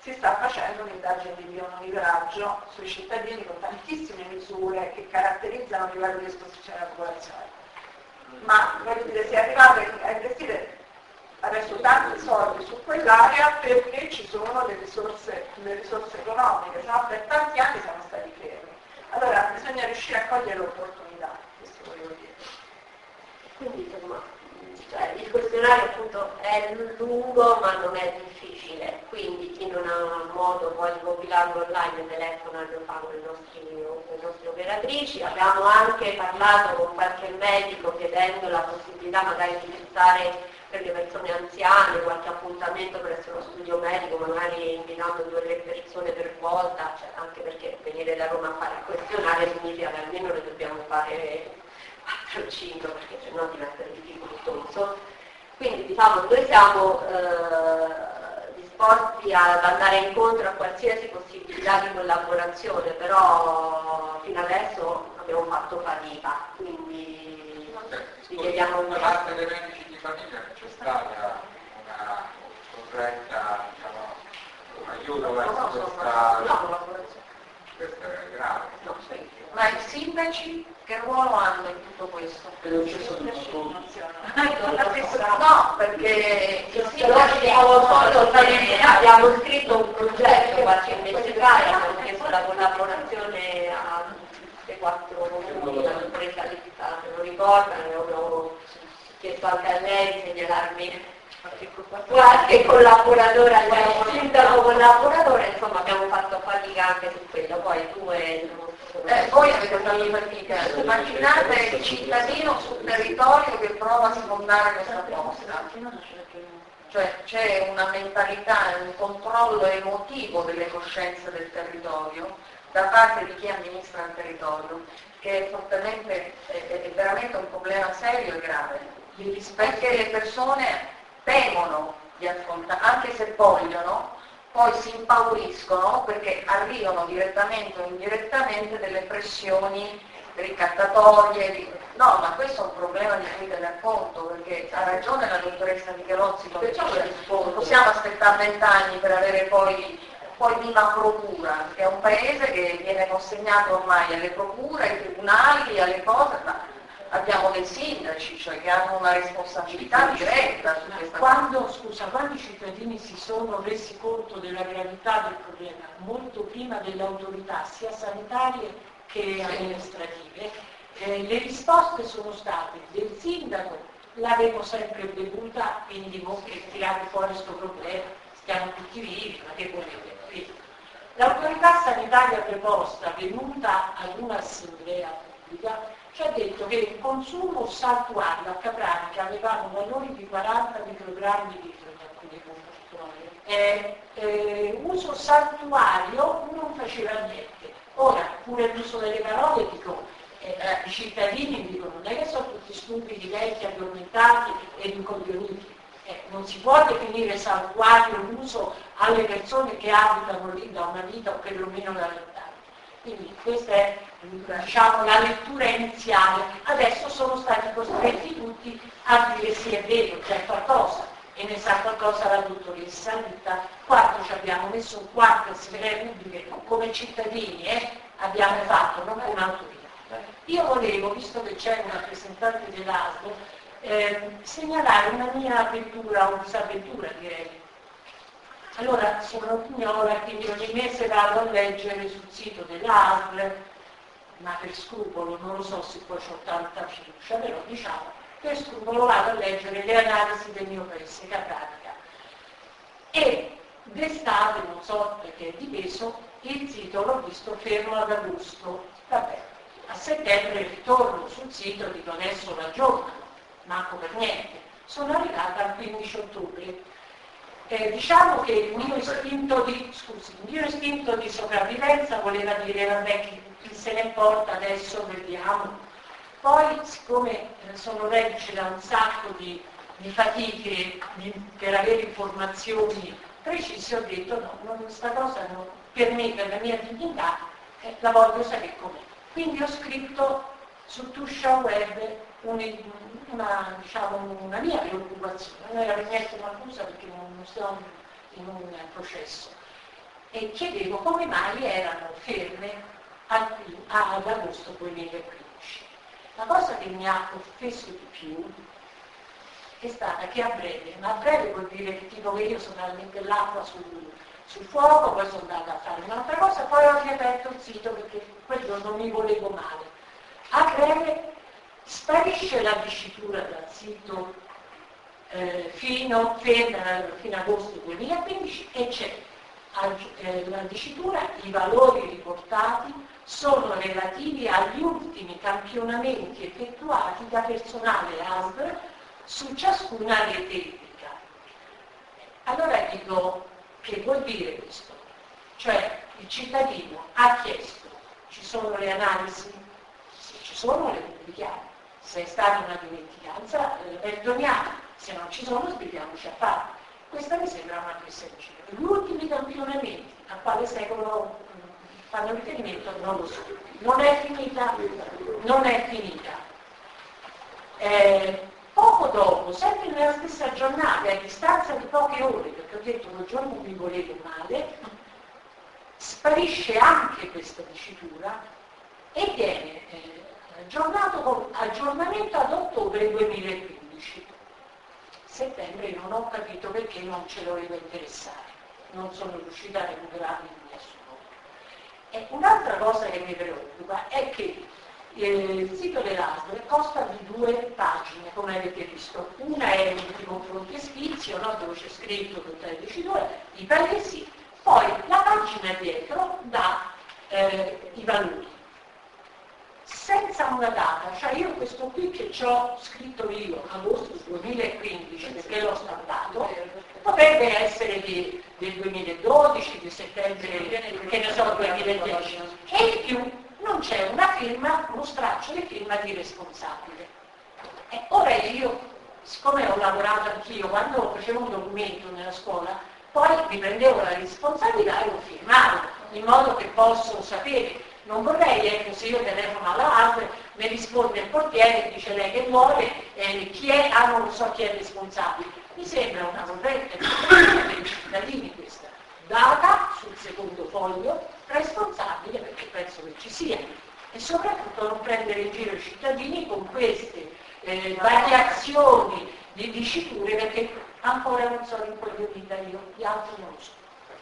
si sta facendo un'indagine di monitoraggio sui cittadini con tantissime misure che caratterizzano il livello di esposizione della popolazione. Ma voglio dire, si è arrivato a investire adesso tanti soldi su quell'area perché ci sono le risorse, le risorse economiche, se no per tanti anni siamo stati fermi. Allora bisogna riuscire a cogliere l'opportunità, questo volevo dire. Quindi insomma, cioè, il questionario appunto è lungo ma non è difficile, quindi chi non ha modo poi di compilarlo online telefona e lo fa con le nostre operatrici. Abbiamo anche parlato con qualche medico chiedendo la possibilità magari di fissare per le persone anziane qualche appuntamento presso lo studio medico, magari invitando due o tre persone per volta, cioè, anche perché venire da Roma a fare il questionario significa che almeno ne dobbiamo fare quattro o cinque perché sennò diventa difficoltoso. Quindi diciamo noi siamo eh, disposti ad andare incontro a qualsiasi possibilità di collaborazione, però fino adesso abbiamo fatto fatica, quindi vi chiediamo da parte dei medici di famiglia che c'è stata una corretta diciamo, aiuto verso questa collaborazione. Questo è grave. No, ma i sindaci che ruolo hanno in tutto questo? No, perché i sindaci abbiamo scritto un progetto qualche mese fa e abbiamo chiesto la collaborazione a tutte e quattro comuni, la dottoressa Letta se lo ricordano, avevo chiesto anche a lei di segnalarmi qualche collaboratore, abbiamo un sindaco collaboratore, insomma abbiamo fatto fatica anche su quello, poi tu e eh, voi avete fatto fatica. Immaginate il cittadino sul territorio che prova a sfondare questa proposta. Cioè c'è una mentalità, un controllo emotivo delle coscienze del territorio da parte di chi amministra il territorio, che è fortemente, è, è veramente un problema serio e grave, perché le persone temono di affrontare, anche se vogliono, poi si impauriscono perché arrivano direttamente o indirettamente delle pressioni ricattatorie. Di... No, ma questo è un problema di cui tener conto, perché ha ragione la dottoressa Michelozzi, non possiamo aspettare vent'anni per avere poi, poi viva procura, che è un paese che viene consegnato ormai alle procure, ai tribunali, alle cose, ma abbiamo dei sindaci, cioè che hanno una responsabilità diretta su questa quando, cosa. Scusa, quando i cittadini si sono resi conto della gravità del problema, molto prima delle autorità, sia sanitarie che amministrative, eh, le risposte sono state del sindaco, l'avevo sempre bevuta, quindi non che tirare fuori questo problema, stiamo tutti vivi, ma che volete? Quindi, l'autorità sanitaria preposta, venuta ad un'assemblea pubblica, ci ha detto che il consumo saltuario a Capranica aveva un valore di quaranta microgrammi di litro in alcune combustioni. Eh, eh, uso saltuario non faceva niente. Ora, pure l'uso delle parole, dico, eh, i cittadini dicono, non è che sono tutti stupidi, vecchi, addormentati e incoglioniti. Eh, non si può definire saltuario l'uso alle persone che abitano lì da una vita o perlomeno da vent'anni. Quindi questa è diciamo, la lettura iniziale. Adesso sono stati costretti tutti a dire sì, è vero, c'è qualcosa, e ne sa qualcosa la dottoressa Letta. Quanto ci abbiamo messo, quante assemblee pubbliche come cittadini eh, abbiamo fatto, non come autorità. Io volevo, visto che c'è un rappresentante dell'A S L, eh, segnalare una mia avventura, o disavventura direi. Allora, sono pignola, quindi ogni mese vado a leggere sul sito dell'A S L, ma per scrupolo, non lo so se poi ho tanta fiducia, però diciamo, per scrupolo vado a leggere le analisi del mio paese, Capranica. E d'estate, non so perché è dipeso, il sito l'ho visto fermo ad agosto. Vabbè, a settembre ritorno sul sito e dico adesso la giorno, manco per niente. Sono arrivata al quindici ottobre. Eh, diciamo che il mio istinto di, scusi, il mio istinto di sopravvivenza voleva dire vabbè chi, chi se ne importa adesso vediamo. Poi siccome eh, sono reduce da un sacco di, di fatiche di, per avere informazioni precise, ho detto no, non, questa cosa no, per me, per la mia dignità, eh, la voglio sapere com'è. Quindi ho scritto su Tuscia Web un, una, diciamo, una mia preoccupazione, non era per niente un'accusa perché non, non stiamo in un processo. e chiedevo come mai erano ferme ad agosto duemilaquindici. La cosa che mi ha offeso di più è stata che a breve, ma a breve vuol dire tipo che io sono all'interno dell'acqua sul, sul fuoco, poi sono andata a fare un'altra cosa, poi ho riaperto il sito perché quel giorno mi volevo male. A breve sparisce la dicitura dal sito eh, fino, fino, fino a agosto duemilaquindici e c'è eh, la dicitura, i valori riportati sono relativi agli ultimi campionamenti effettuati da personale A S L su ciascuna rete idrica. Allora dico, che vuol dire questo? Cioè il cittadino ha chiesto, ci sono le analisi? Se ci sono le pubblichiamo, se è stata una dimenticanza eh, perdoniamo, se non ci sono sbrigliamoci a farlo. Questa mi sembra una presa in giro. Gli ultimi campionamenti a quale secolo fanno riferimento non lo so. Non è finita, non è finita. Eh, poco dopo, sempre nella stessa giornata, a distanza di poche ore, perché ho detto quel giorno mi volevo male, sparisce anche questa dicitura e viene eh, aggiornato con aggiornamento ad ottobre duemilaquindici. Settembre non ho capito perché non ce lo doveva interessare, non sono riuscita a recuperarmi in nessuno. E un'altra cosa che mi preoccupa è che eh, il sito dell'A S L consta di due pagine, come avete visto. Una è un confrontispizio, no? Dove c'è scritto tutte le diciture, i paesi, poi la pagina dietro dà eh, i valori. Senza una data, cioè io questo qui che ci ho scritto io, agosto duemilaquindici, perché l'ho stampato, potrebbe essere di, del duemiladodici, di settembre, che ne so, duemiladieci. E in più non c'è una firma, uno straccio di firma di responsabile. E ora io, siccome ho lavorato anch'io, quando facevo un documento nella scuola, poi mi prendevo la responsabilità e lo firmavo, in modo che posso sapere. Non vorrei, ecco, se io telefono alla A S L, mi risponde il portiere, dice lei che vuole, eh, chi è, ah non lo so chi è responsabile. Mi sembra una corretta informazione per i cittadini questa. Data sul secondo foglio, responsabile perché penso che ci sia. E soprattutto non prendere in giro i cittadini con queste eh, variazioni di diciture perché ancora non sono incoglionita io, gli altri non lo so.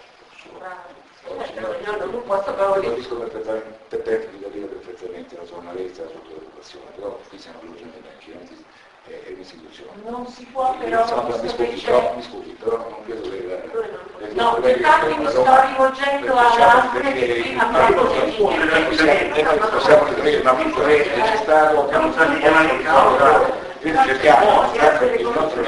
Non posso capisco perfettamente, di capire perfettamente la giornalista e la sottoeducazione, però qui siamo velocemente è un'istituzione. Non si può però... No, mi scusi, però, mi scusi, però non credo che... No, infatti mi sto rivolgendo alla... Perché possiamo vedere una piccola c'è stato, siamo stati chiamati in causa, quindi cerchiamo il nostro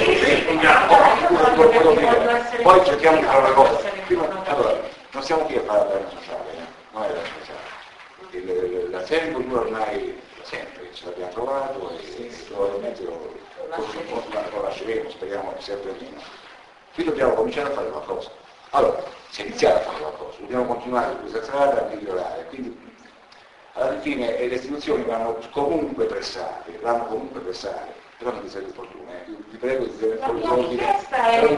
poi cerchiamo di fare una cosa. Allora, non siamo qui a fare la guerra sociale, eh? Non è la guerra sociale. Il, la serie cultura ormai sempre ce l'abbiamo trovato e probabilmente lo, lo, lo lasceremo, speriamo che sempre meno. Qui dobbiamo cominciare a fare qualcosa. Allora, si è iniziato a fare qualcosa, dobbiamo continuare su questa strada a migliorare. Quindi alla fine le istituzioni vanno comunque pressate, vanno comunque pressate. Però non vi siete opportune, eh. Vi prego di tenere fuori l'ordine. Però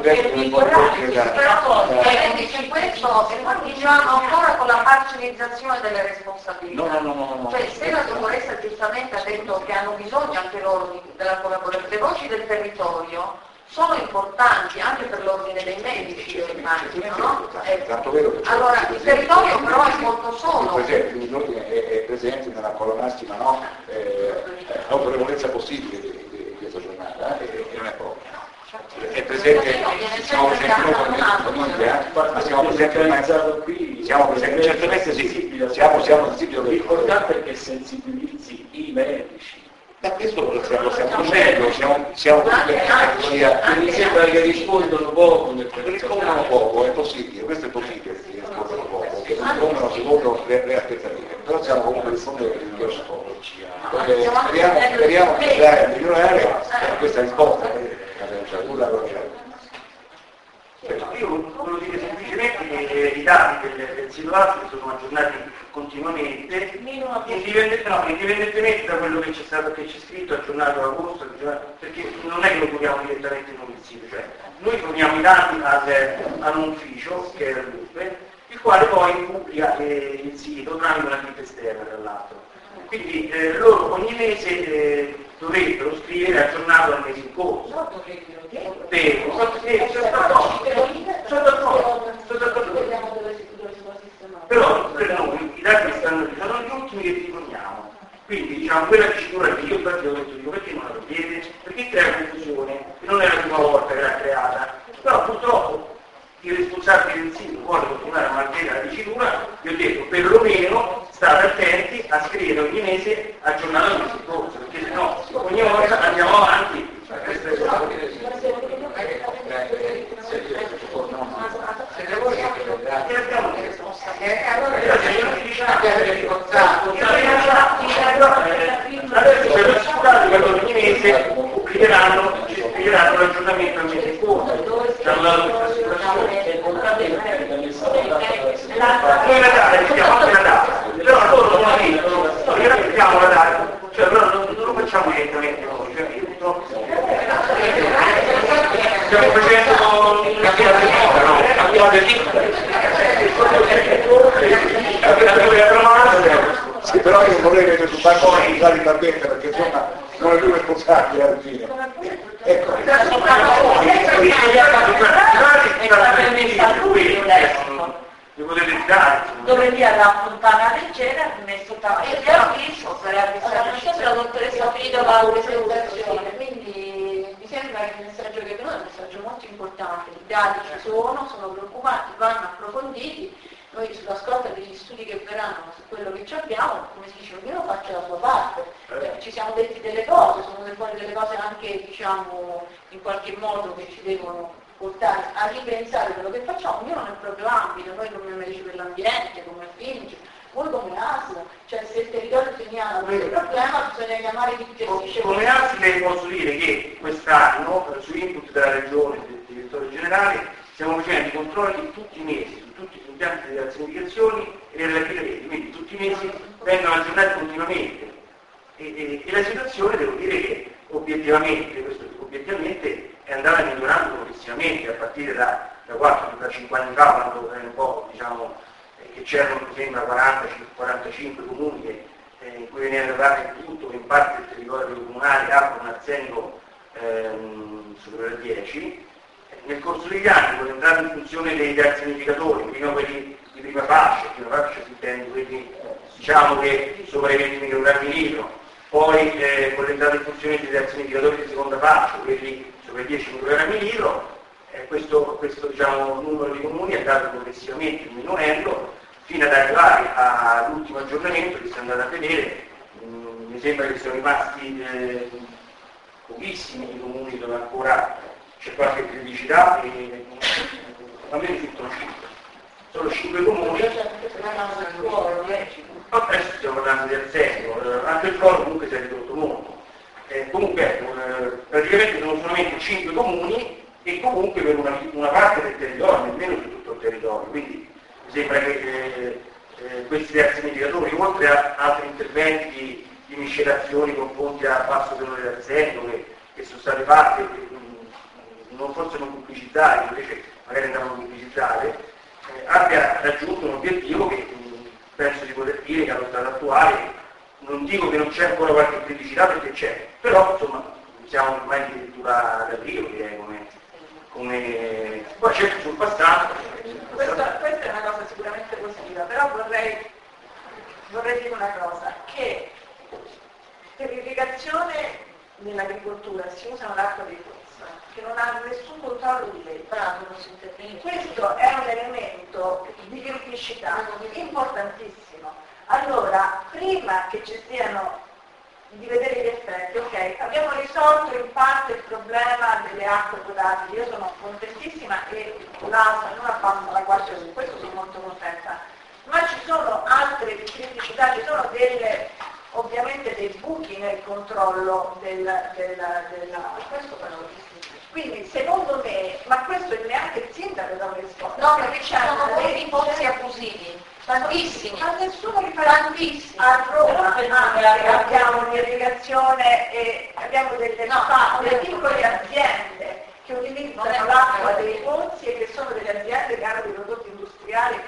dice questo e continuiamo ancora con la parcellizzazione delle responsabilità. No, no, no, no. Cioè se la dottoressa giustamente ha detto che hanno bisogno anche loro di, della collaborazione, le voci del territorio sono importanti anche per l'ordine dei medici, io immagino, no? Eh, allora il territorio però è molto solo. Per esempio l'ordine è, è presente nella colonna massima, no? Eh, autorevolezza possibile di, di questa giornata eh, e non è poco. È presente, siamo presenti noi come famiglia, ma siamo presenti qui, siamo presenti, certamente sì, siamo, siamo sensibili. L'importante è che sensibilizzi i medici. Da questo lo stiamo facendo, siamo, siamo tutti in categoria. Mi sembra che rispondono poco. Rispondono poco, è possibile, questo è possibile che rispondono poco, che rispondono secondo le, le aspettative, però siamo comunque rispondere per il miglior scopo. Speriamo, speriamo di andare a migliorare questa risposta, io volevo dire semplicemente che i dati del, del sito A S L sono aggiornati continuamente, indipendentemente, no, indipendentemente da quello che c'è stato, che c'è scritto, aggiornato ad agosto, perché non è che lo troviamo direttamente in un sito, cioè noi forniamo i dati ad, ad un ufficio che è l'U P E il quale poi pubblica eh, il sito tramite una ditta esterna tra l'altro. Quindi eh, loro ogni mese eh, dovrebbero scrivere aggiornato al mese in corso. No, dovrebbero, devono. Devo, sono d'accordo, sono d'accordo, sono d'accordo. Però per noi i dati che stanno lì sono gli ultimi che riponiamo. Quindi diciamo quella dicitura che io infatti ho detto, dico perché non la togliete? Perché crea confusione, che non è la prima volta che l'ha creata. Però purtroppo i responsabili del sito vuole continuare a mantenere la dicitura, vi ho detto perlomeno state attenti a scrivere ogni mese aggiornato al mese in corso, perché sennò ogni volta andiamo avanti. Adesso per risultati che ogni mese pubblicheranno, ci scriveranno l'aggiornamento al mese in corso. Ci hanno dato questa situazione. Noi la data, diciamo anche la data, però loro non la mettono, noi la mettiamo la data, cioè però non, non lo facciamo direttamente noi, cioè tutto. Stiamo facendo cambiare di moda, no? Cambiare di sì, però io vorrei che tu fai poi usare il tappete perché insomma non è più responsabile alla fine. Ecco. Dove lì alla fontana leggera ha messo tanto E abbiamo visto, non so se la dottoressa Frido va a una presentazione, quindi mi sembra che il messaggio che per noi è un messaggio molto importante, i dati ci sono, sono preoccupanti, vanno approfonditi, noi sulla scorta degli studi che verranno su quello che ci abbiamo, come si dice, ognuno faccia la sua parte, eh, ci siamo detti delle cose, sono fuori delle cose anche diciamo in qualche modo che ci devono portare a ripensare quello che facciamo, ognuno nel proprio ambito, noi come medici per l'ambiente, come Finge, voi come A S L, cioè se il territorio segnala questo problema bisogna chiamare chi gestisce. Come A S L le posso dire che quest'anno, su input della regione e del direttore generale, stiamo facendo i controlli tutti i mesi, su tutti gli impianti delle classificazioni e delle relative reti, quindi tutti i mesi vengono aggiornati continuamente. E, e, e la situazione, devo dire che obiettivamente, questo obiettivamente è andata migliorando progressivamente a partire da, da quattro cinque anni fa, quando eh, un po' diciamo eh, che c'erano mi sembra quaranta quarantacinque comuni che, eh, in cui veniva trattato in tutto, in parte del territorio comunale ha un arsenico ehm, superiore a dieci. Nel corso degli anni, con l'entrata in funzione dei dearsenificatori, prima quelli di prima fascia, prima fascia si intende quelli diciamo che sopra i venti microgrammi litro, poi eh, con l'entrata in funzione dei dearsenificatori di seconda fascia, quelli sopra i dieci microgrammi litro, eh, questo, questo diciamo, numero di comuni è andato progressivamente diminuendo fino ad arrivare all'ultimo aggiornamento che si è andato a vedere, mh, mi sembra che siano rimasti eh, pochissimi i comuni dove ancora c'è qualche criticità e a me risultano cinque. Solo cinque comuni. Adesso stiamo parlando di arsenico, anche il cloro comunque si è ridotto molto. Eh, comunque eh, praticamente sono solamente cinque comuni e comunque per una, una parte del territorio, nemmeno su tutto il territorio. Quindi mi sembra che eh, eh, questi dearsenificatori, oltre a altri interventi di, di miscelazioni con fonti a basso tenore di arsenico che, che sono state fatte, non forse non pubblicizzare, invece magari andavano pubblicizzare, eh, abbia raggiunto un obiettivo che mh, penso di poter dire che allo stato attuale, non dico che non c'è ancora qualche criticità perché c'è, però insomma siamo ormai addirittura d'aprile, direi come, come... poi certo sul passato. Questa, questa è una cosa sicuramente positiva, però vorrei, vorrei dire una cosa, che per l'irrigazione nell'agricoltura si usano l'acqua dei pozzi, che non ha nessun controllo di legge. Questo è un elemento di criticità importantissimo. Allora, prima che ci siano di vedere gli effetti, ok, abbiamo risolto in parte il problema delle acque potabili, io sono contentissima e l'A S L non abbandona la guardia su questo, sono molto contenta, ma ci sono altre criticità, ci sono delle, ovviamente dei buchi nel controllo del, della, della, questo però. Quindi secondo me, ma questo neanche il sindaco dà una risposta. No, perché c'erano dei pozzi abusivi, tantissimi. Ma nessuno li fa tantissimi. A Roma abbiamo un'irrigazione e abbiamo delle, no, delle piccole aziende che utilizzano l'acqua dei pozzi e che sono delle aziende che hanno dei prodotti industriali e che utilizzano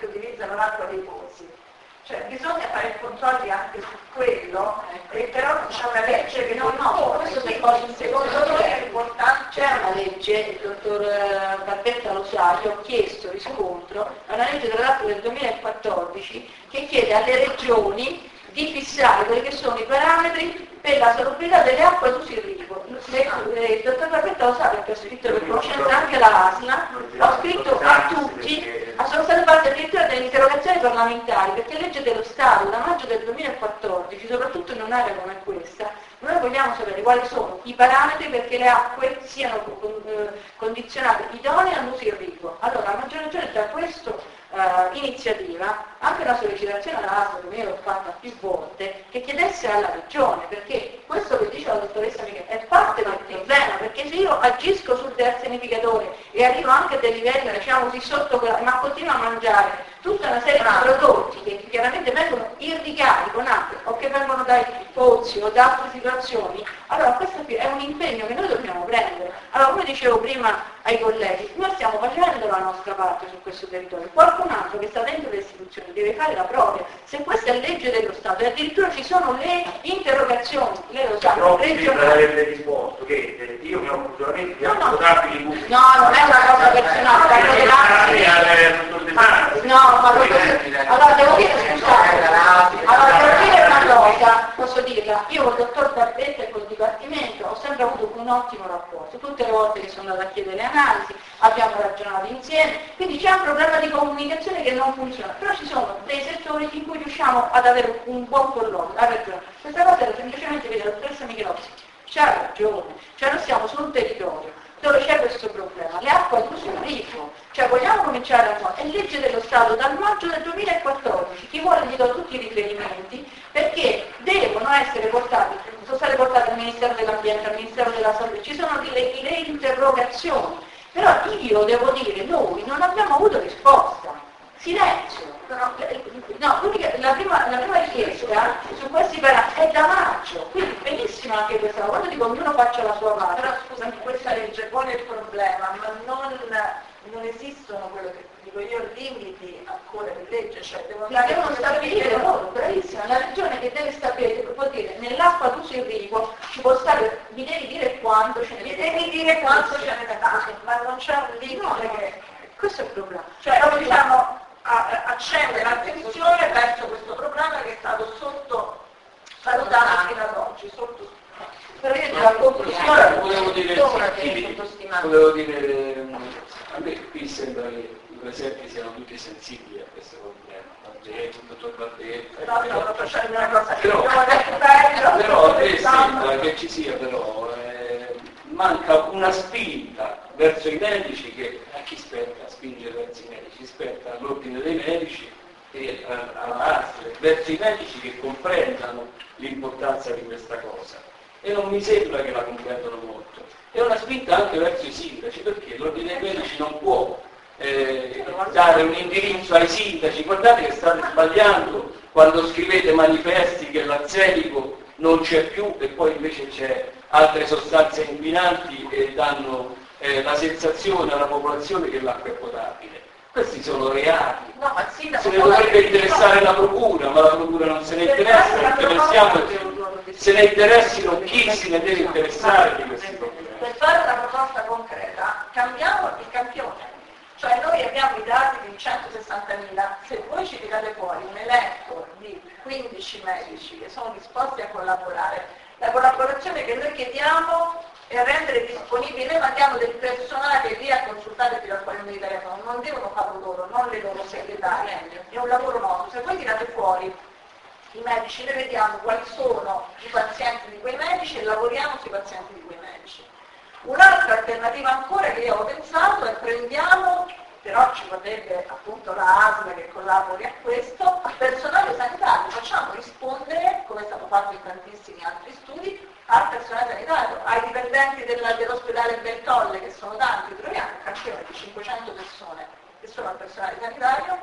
utilizzano l'acqua dei pozzi. Cioè bisogna fare controlli anche su quello, eh, però non c'è una legge che non no, questo secondo, secondo noi è importante. C'è una legge, il dottor Barbetta lo sa, io ho chiesto riscontro, è una legge tra l'altro del duemilaquattordici che chiede alle regioni di fissare quelli che sono i parametri per la salubrità delle acque ad uso irriguo. Il dottor Barbetta lo sa perché ho scritto per conoscenza anche la A S L A, ho scritto a tutti, sono state fatte addirittura delle interrogazioni parlamentari perché legge dello Stato da maggio del duemilaquattordici, soprattutto in un'area come questa, noi vogliamo sapere quali sono i parametri perché le acque siano condizionate idonee all'uso irriguo. Allora, a maggior ragione da questa Uh, iniziativa, anche una sollecitazione alla A S L A che io l'ho fatta più volte, che chiedesse alla Regione, perché questo che dice la dottoressa Michele è parte del problema, perché se io agisco sul dearsenificatore e arrivo anche a dei livelli, diciamo così, sotto, ma continuo a mangiare tutta una serie di prodotti che chiaramente vengono irrigati con acqua o che vengono dai pozzi o da altre situazioni, allora questo è un impegno che noi dobbiamo prendere. Allora, come dicevo prima ai colleghi, noi stiamo facendo la nostra parte su questo territorio, qualcun altro che sta dentro le istituzioni deve fare la propria. Se questa è legge dello Stato e addirittura ci sono le interrogazioni, lei lo sa, però mi regionali. sembra di averle risposto che eh, io mi occupo solamente di acque potabili pubbliche. No, non è una cosa personale, parlo dell'acqua. No, ma proprio, allora devo dire, scusate, allora devo dire una cosa, posso dirla, io col dottor Barbetta e col Dipartimento ho sempre avuto un ottimo rapporto, tutte le volte che sono andata a chiedere le analisi, abbiamo ragionato insieme, quindi c'è un problema di comunicazione che non funziona, però ci sono dei settori in cui riusciamo ad avere un buon colloquio, ha ragione. Questa cosa era semplicemente vedere la dottoressa Michelozzi, c'ha ragione, cioè noi siamo su un territorio dove c'è questo problema, le acque ad uso irriguo, cioè vogliamo cominciare a fare, è legge dello Stato dal maggio del duemilaquattordici, chi vuole gli do tutti i riferimenti, perché devono essere portati, sono state portate al Ministero dell'Ambiente, al Ministero della Salute, ci sono delle, le interrogazioni, però io devo dire, noi non abbiamo avuto risposta, silenzio. No, l'unica, la, prima, la prima richiesta su questi parametri è da maggio, quindi benissimo anche questa, quando dico ognuno faccia la sua parte. Però scusami, questa legge pone il problema, ma non, non esistono quello che dico io, limiti ancora di legge, cioè devono, la devono stabilire loro, bravissima, la regione che deve stabilire, può dire nell'acqua d'uso irriguo ci può stare, mi devi dire quando ce ne mi devi dire quanto ce ne deve, ma non c'è un limite no, che... Questo è il problema. Cioè noi diciamo accende l'attenzione verso questo problema che è stato sottovalutato fino ad oggi, sotto... Però io la conclusione volevo dire, volevo dire, a me qui sembra che i presenti siano tutti sensibili a questo problema, il dottor Barbetta, però, però a me sembra che ci sia però, eh, manca una spinta verso i medici che a chi spetta spingere verso i medici, spetta all'ordine dei medici e alla A S L A, verso i medici che comprendano l'importanza di questa cosa. E non mi sembra che la comprendano molto. È una spinta anche verso i sindaci, perché l'ordine dei medici non può eh, dare un indirizzo ai sindaci, guardate che state sbagliando quando scrivete manifesti che l'arsenico non c'è più e poi invece c'è altre sostanze inquinanti e danno eh, la sensazione alla popolazione che l'acqua è potabile. Questi sono reati. No, ma sì, se ne dovrebbe interessare la procura, ma la procura non se ne interessa, perché pensiamo se ne interessino chi se ne deve interessare di questi problemi. Per fare una proposta concreta, cambiamo il campione. Cioè noi abbiamo i dati di centosessantamila, se voi ci tirate fuori un elenco di quindici medici che sono disposti a collaborare, la collaborazione che noi chiediamo è rendere disponibili, noi mandiamo del personale lì a consultare fino a quale di telefono, non devono farlo loro, non le loro segretarie, è un lavoro nostro. Se voi tirate fuori i medici, noi vediamo quali sono i pazienti di quei medici e lavoriamo sui pazienti di quei medici. Un'altra alternativa ancora che io ho pensato è prendiamo, però ci vorrebbe appunto la A S L A che collabori a questo, personale sanitario, facciamo rispondere, come è stato fatto in tantissimi altri studi, al personale sanitario, ai dipendenti della, dell'ospedale Bertolle, che sono tanti, troviamo un campione di cinquecento persone che sono al personale sanitario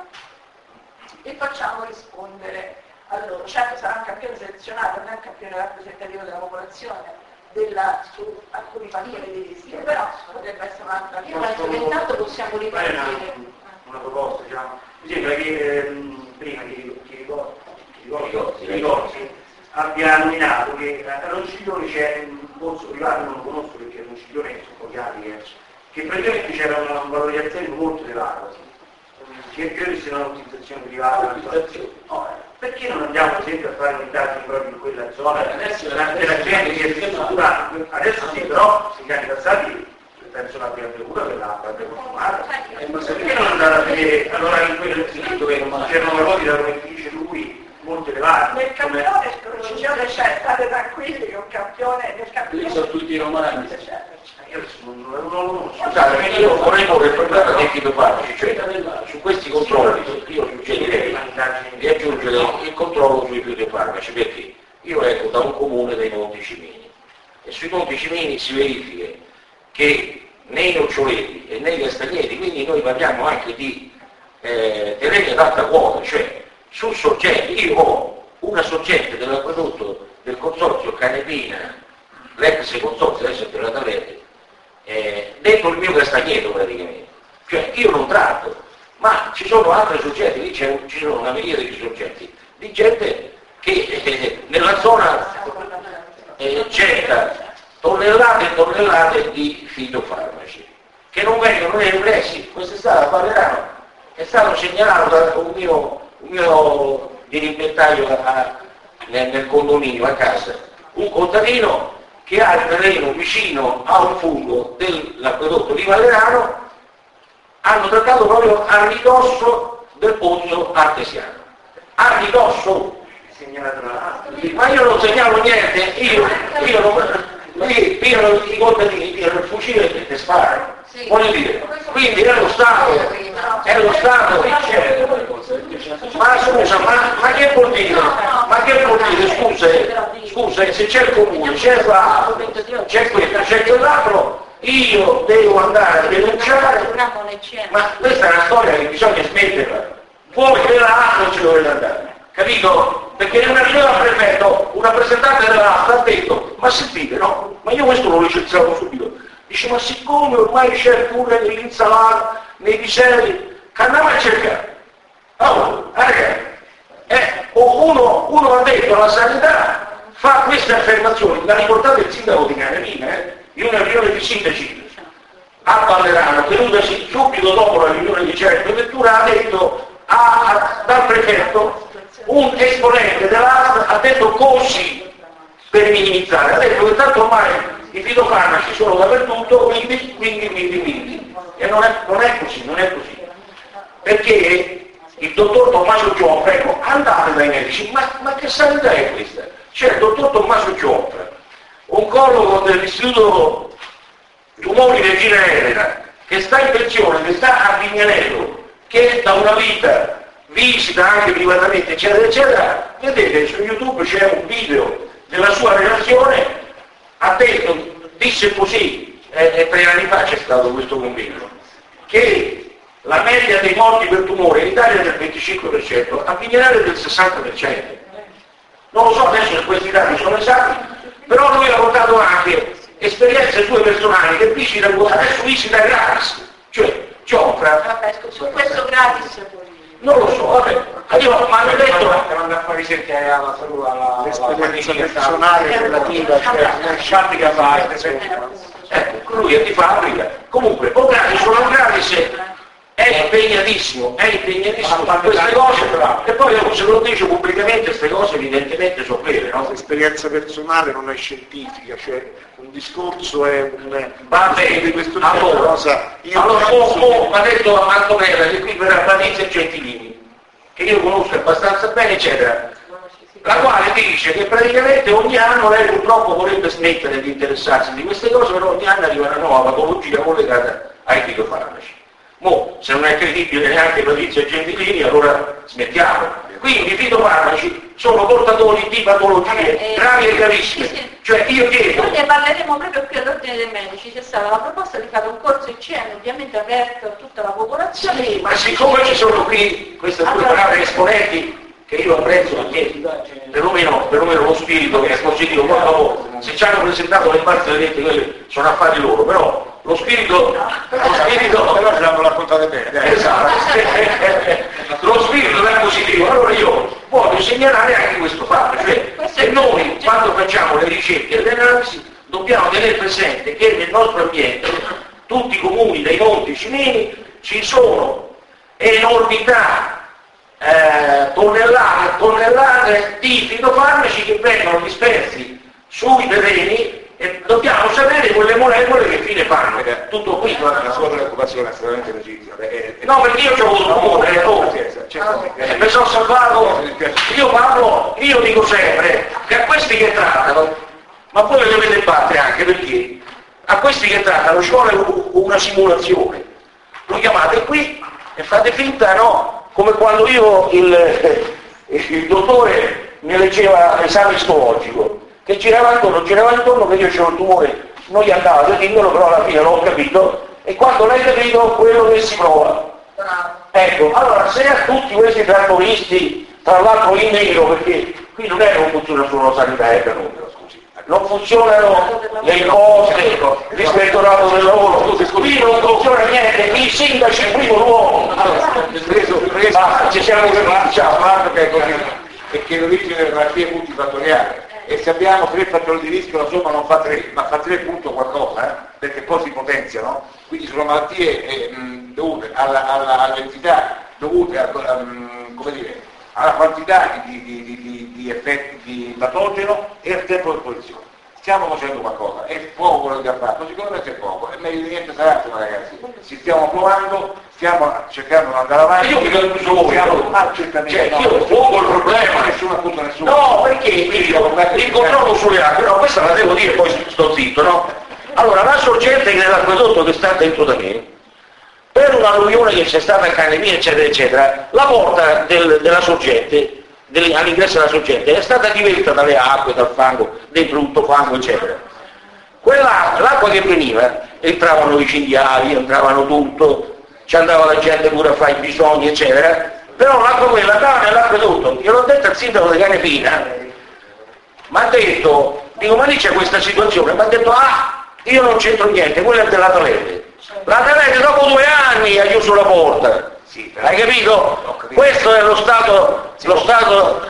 e facciamo rispondere a loro. Certo sarà un campione selezionato, non è un campione rappresentativo della popolazione, della, su alcuni fattori di rischio, però potrebbe essere un'altra cosa. Io penso che intanto possiamo ripartire. Una proposta, diciamo, Mi sembra che ehm, prima che Rigozzi abbia nominato che a Ronciglione c'è un corso privato, non lo conosco perché a Ronciglione sono pochi anni che, che praticamente c'era una valorizzazione molto elevata, che credo sia un'utilizzazione privata. No, perché non andiamo ad esempio a fare un'indagine proprio in quella zona della gente che è strutturata? Adesso sì, però negli anni passati penso l'abbia bevuta per l'acqua, l'abbia consumata. Perché non andare a vedere allora in quel sito dove c'erano valori da come dice lui molto elevati? Nel campione Ronciglione c'è, state tranquilli che un campione nel campione. Sono tutti romani. Io non lo conosco. Scusate, io vorrei porre il problema dei fitofarmaci, cioè su questi controlli io suggerirei di aggiungere il controllo sui fitofarmaci, perché io vengo da un comune dei Monti Cimini e sui Monti Cimini si verifica che nei noccioleti e nei castagneti, quindi noi parliamo anche di eh, terreni ad alta quota, cioè su sorgenti, io ho una sorgente dell'acquedotto del consorzio Canepina, l'ex consorzio adesso è per la Taverna, eh, dentro il mio castagneto praticamente, cioè io non tratto, ma ci sono altre sorgenti, lì c'è, ci sono una miriade di sorgenti, di gente che eh, nella zona eh, getta tonnellate e tonnellate di fitofarmaci che non vengono repressi. Quest'estate a Vallerano è stato segnalato da un mio, un mio dirimpiettaio nel, nel condominio a casa, un contadino che ha il terreno vicino a un fungo dell'acquedotto di Vallerano, hanno trattato proprio a ridosso del pozzo artesiano, a ridosso. Ma io non segnalo niente, io, io non, qui pirano i contadini, pirano il fucile e sparano. Sì. Voglio dire, quindi è lo Stato, è lo Stato. Ma scusa, ma, ma che vuol dire? Ma che vuol dire? Scusa, scusa, se c'è il comune, c'è l'altro, c'è questo, c'è quell'altro, io devo andare a denunciare, ma questa è una storia che bisogna smetterla. Voi quell'altro non ci dovete andare, capito? Perché non arrivava al prefetto, un rappresentante dell'A S T ha detto, ma sentite, no? Ma io questo lo licenziavo subito. Dice, ma siccome ormai c'è pure nell'insalata, nei piselli, che andiamo a cercare. Allora, ragazzi, eh, uno, uno ha detto alla sanità, fa queste affermazioni, l'ha riportato il sindaco di Canepina, eh, in una riunione di sindaci a Vallerano, tenutasi subito dopo la riunione di prefettura, ha detto a, a, dal prefetto, un esponente dell'A S T ha detto così, per minimizzare, ha detto che tanto ormai i fitofarmaci sono dappertutto, quindi, quindi, quindi, quindi. E non è, non è così, non è così. Perché il dottor Tommaso Gioffre, ecco, andate dai medici, ma, ma che sanità è questa? C'è il dottor Tommaso Gioffre, oncologo dell'Istituto Tumori Regina Elena, che sta in pensione, che sta a Vignanello, che da una vita visita anche privatamente, eccetera, eccetera. Vedete, su YouTube c'è un video della sua relazione. Ha detto, disse così, eh, tre anni fa c'è stato questo convegno, che la media dei morti per tumore in Italia è del venticinque per cento, a Vignanello è del sessanta per cento. Non lo so adesso se questi dati sono esatti, però lui ha portato anche esperienze sue personali che visita, adesso visita gratis, cioè Gioffre. Vabbè, su questo gratis. Non lo so, vabbè. Io mi hanno detto che non da fare sentire alla salute, alla l'esperienza personale relativa, cioè fabbrica parte. Ecco, lui è di fabbrica. Comunque, o gratis o non gratis, è impegnatissimo, è impegnatissimo su queste cose, e poi se lo dice pubblicamente queste cose evidentemente sono vere, no? L'esperienza personale non è scientifica, cioè un discorso è un va bene, di questo allora, cosa. Io allora penso oh, oh, mi ha detto Antonella che qui verrà Patrizia Gentilini, che io conosco abbastanza bene, eccetera, la quale dice che praticamente ogni anno lei purtroppo vorrebbe smettere di interessarsi di queste cose, però ogni anno arriva una nuova patologia collegata ai fitofarmaci. Mo, se non è credibile neanche Patrizia Gentilini, allora smettiamo. Quindi i fitofarmaci sono portatori di patologie eh, gravi e gravissime. Sì, sì. Cioè io chiedo... Noi ne parleremo proprio qui all'ordine dei medici, c'è stata la proposta di fare un corso I C M ovviamente aperto a tutta la popolazione. Sì, ma siccome ci sono qui queste due bravi esponenti che io apprezzo perché perlomeno, perlomeno lo spirito che è positivo, poi dopo se ci hanno presentato le parti delle quelle sono affari loro, però lo spirito, lo spirito, però ce l'hanno raccontato bene. Esatto, lo spirito è positivo. Allora io voglio segnalare anche questo fatto, cioè che noi quando facciamo le ricerche e le analisi dobbiamo tenere presente che nel nostro ambiente, tutti i comuni, dai monti, cimini, ci sono enormità, eh, tonnellate, tonnellate di fitofarmaci che vengono dispersi sui terreni e dobbiamo sapere quelle molecole che fine fanno. Tutto qui. La sua preoccupazione è estremamente legittima. No, perché io ho avuto un cuore, oh, eh, mi sono salvato, io parlo, io dico sempre che a questi che trattano, ma voi le dovete battere anche perché a questi che trattano ci vuole una simulazione. Lo chiamate qui e fate finta, no? Come quando io il, il dottore mi leggeva l'esame istologico, che girava intorno, girava intorno che io c'ero il tumore, non gli andava a dirmelo, però alla fine l'ho capito, e quando l'hai capito quello che si prova. Ecco, allora se a tutti questi trattoristi, tra l'altro in nero, perché qui non è che non funziona solo la sanità, è canuto, scusi, non funzionano le cose, l'ispettorato del lavoro, qui non funziona niente, i sindaci in primo luogo. Preso, preso, basta, ci siamo capiti, ciao. che è così, e che l'origine delle malattie multifattoriali. E se abbiamo tre fattori di rischio la somma non fa tre, ma fa tre punto qualcosa, eh? Perché poi si potenziano, quindi sono malattie eh, mh, dovute alla, alla, all'entità, dovute a, a, mh, come dire, alla quantità di, di, di, di, di effetti di patogeno e al tempo di esposizione. Stiamo facendo qualcosa, è poco quello che abbiamo fatto, secondo me c'è poco, è meglio di niente sarà, ragazzi, ci stiamo provando, stiamo cercando di andare avanti. Io mi vedo più voi, ah, certamente, cioè, no, io pongo il problema, nessuno accusa nessuno. No, perché io il controllo sulle acque, no, questa la devo dire, poi sto zitto, no? Allora, la sorgente nell'acquedotto che sta dentro da me, per un'alluvione che c'è stata in casa mia, eccetera, eccetera, la porta del, della sorgente, all'ingresso della sorgente, è stata divelta dalle acque, dal fango, dentro tutto fango, eccetera. Quella, l'acqua che veniva, entravano i cinghiali, entravano tutto, ci andava la gente pure a fare i bisogni, eccetera, però l'acqua quella andava nell'acquedotto. Io l'ho detto al sindaco di Canepina, mi ha detto, dico, ma lì c'è questa situazione, mi ha detto, ah, io non c'entro niente, quella è della Talete. La Talete dopo due anni ha chiuso la porta. Sì, però, hai capito? Questo è lo stato, lo stato,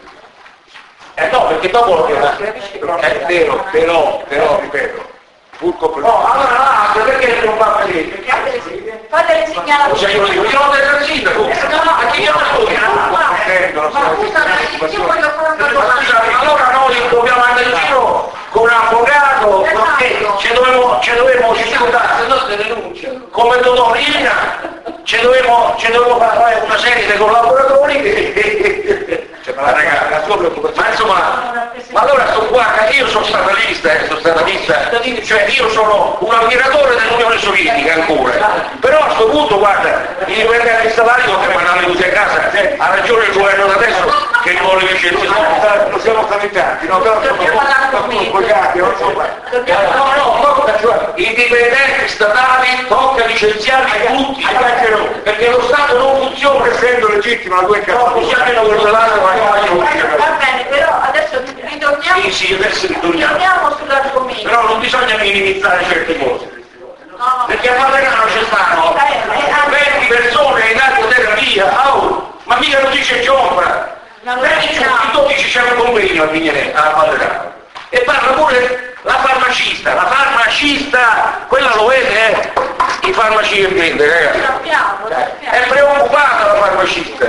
eh no, perché dopo è vero, però, però, ripeto, pur no, allora là, perché non fa vedere? Fate le segnalazioni. Io non detto al sindaco, ma chi io non Ma scusa, io voglio fare una domanda. Allora noi dobbiamo andare in giro con un avvocato, perché ci dovevo, ci dovevo discutare, come dottor Ilna, ci dovevo, ci dovevo fare una serie di collaboratori che... Cioè, ma la, ragazza, la sua preoccupazione... Ma insomma, ma allora sto qua, io sono statalista, eh, sono statalista, cioè io sono un ammiratore dell'Unione Sovietica ancora, però a questo punto, guarda, i dipendenti statali non devono andare tutti a casa, ha ragione il governo da adesso che li vuole licenziare. Non siamo stati tanti, no? Però sono collegati, non so no, no, tocca, cioè, i dipendenti statali tocca licenziarli tutti, perché lo Stato non funziona. Essendo legittimo la tua No, possiamo quello dell'altro, ma Va bene, però adesso ritorniamo, sì, sì, adesso ritorniamo. ritorniamo sull'argomento. Però non bisogna minimizzare certe cose. No, no. Perché a Valderano ci stanno venti persone in arcoterapia, oh, ma mica lo dice Giovra. Il dodici c'è un convegno a Vigneretto, a Valderano. E parla pure la farmacista, la farmacista, quella lo vede, eh? I farmaci che vende, ragazzi. È preoccupata la farmacista.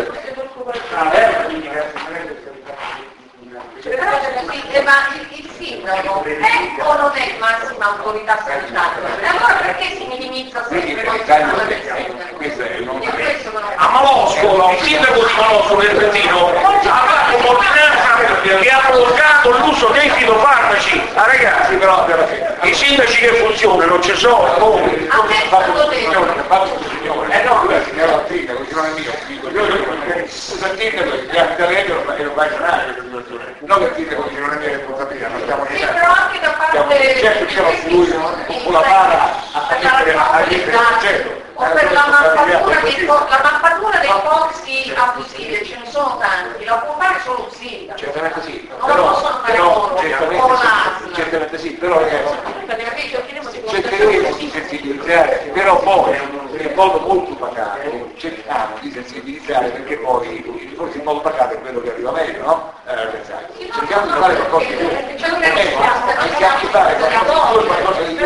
Eh, ma il sindaco è o non è massima autorità sanitaria? E allora perché si minimizza sempre questo è un A Malosco, il sindaco di Malosco del Trentino ha fatto un'ordinanza che ha bloccato l'uso dei fitofarmaci. Ah ragazzi, però i sindaci che funzionano non ci sono, come? A me è stato detto. Eh no, lui è il signore al sindaco, non è mio, dico, io scusa il sindaco, gli altri da lei e non vai a suonare questa situazione. Non che il sindaco dice non è mia responsabilità, non stiamo Sì, però anche da parte certo c'era lui con la bara a mettere a certo. o per la mappatura dei, la mappatura dei pozzi abusivi, ce ne sono tanti, la può fare solo un sindaco. Certamente sì, Non lo possono fare loro, o l'A S L. evidentemente sì, però ragazzi, cercheremo di sensibilizzare, però poi in modo molto pacato cerchiamo di sensibilizzare, perché poi forse in modo pacato è quello che arriva meglio, no? Eh, cerchiamo di fare qualcosa di più, cerchiamo di fare qualcosa di più,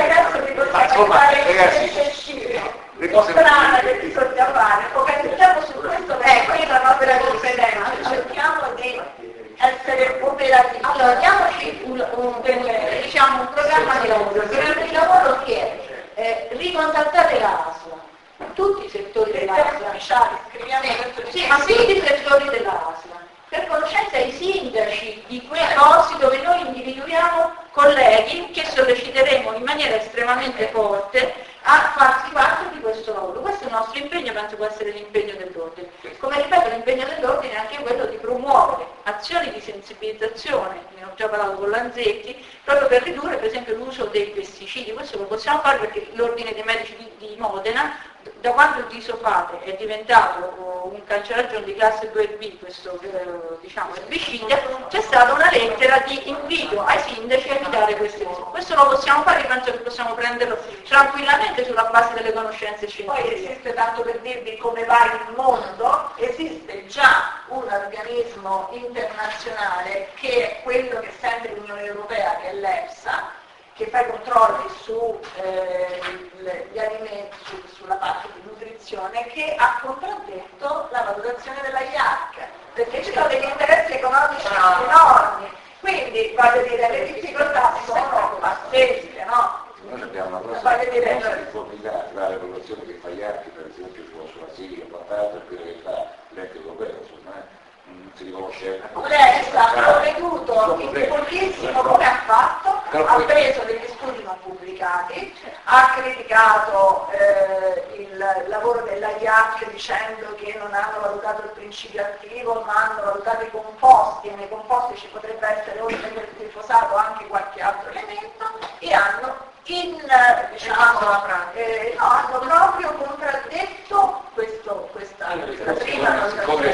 ma insomma ragazzi, le cose strana che bisogna fare, focalizziamo su questo, ecco, è la nostra competenza, cerchiamo di essere operativi. Allora, diamoci un, un, diciamo, un programma di lavoro. Il programma di lavoro che è eh, ricontattare l'A S L A, tutti i settori dell'A S L A, ufficiali, scriviamo questo sì, ma tutti i settori dell'A S L A, per conoscenza ai sindaci di quei posti dove noi individuiamo colleghi che solleciteremo in maniera estremamente forte a farsi parte di questo lavoro. Questo è il nostro impegno, penso può essere l'impegno dell'ordine. Come ripeto, l'impegno dell'ordine è anche quello di promuovere azioni di sensibilizzazione, ne ho già parlato con Lanzetti, proprio per ridurre per esempio l'uso dei pesticidi. Questo lo possiamo fare perché l'ordine dei medici di, di Modena, da quando il Disofate è diventato un cancerogeno di classe due B, questo eh, diciamo erbicida, c'è stata una lettera di invito ai sindaci a evitare queste cose. Questo lo possiamo fare, penso che possiamo prenderlo tranquillamente sulla base delle conoscenze scientifiche. Poi esiste, tanto per dirvi come va il mondo, esiste già un organismo internazionale che è quello che sente l'Unione Europea, che è l'EFSA, che fa i controlli su eh, gli alimenti, su, sulla parte di nutrizione, che ha contraddetto la valutazione della I A C, perché ci sono degli interessi economici enormi. Quindi, voglio dire, le difficoltà sono pazzesche, no? Noi abbiamo una Voglio grossa dire, difformità tra la popolazione che fa gli archi, per esempio sulla Siria, quant'altro, e quella che fa l'ente europeo, insomma, eh? Non si riconosce. Lei è stato veduto in pochissimo come ha fatto, ha preso degli studi non pubblicati, ha criticato eh, il lavoro della I A C dicendo che non hanno valutato il principio attivo, ma hanno valutato i composti, e nei composti ci potrebbe essere oltre che il glifosato anche qualche altro elemento, e hanno in, diciamo, eh, no, hanno proprio contraddetto questo, questa, questa prima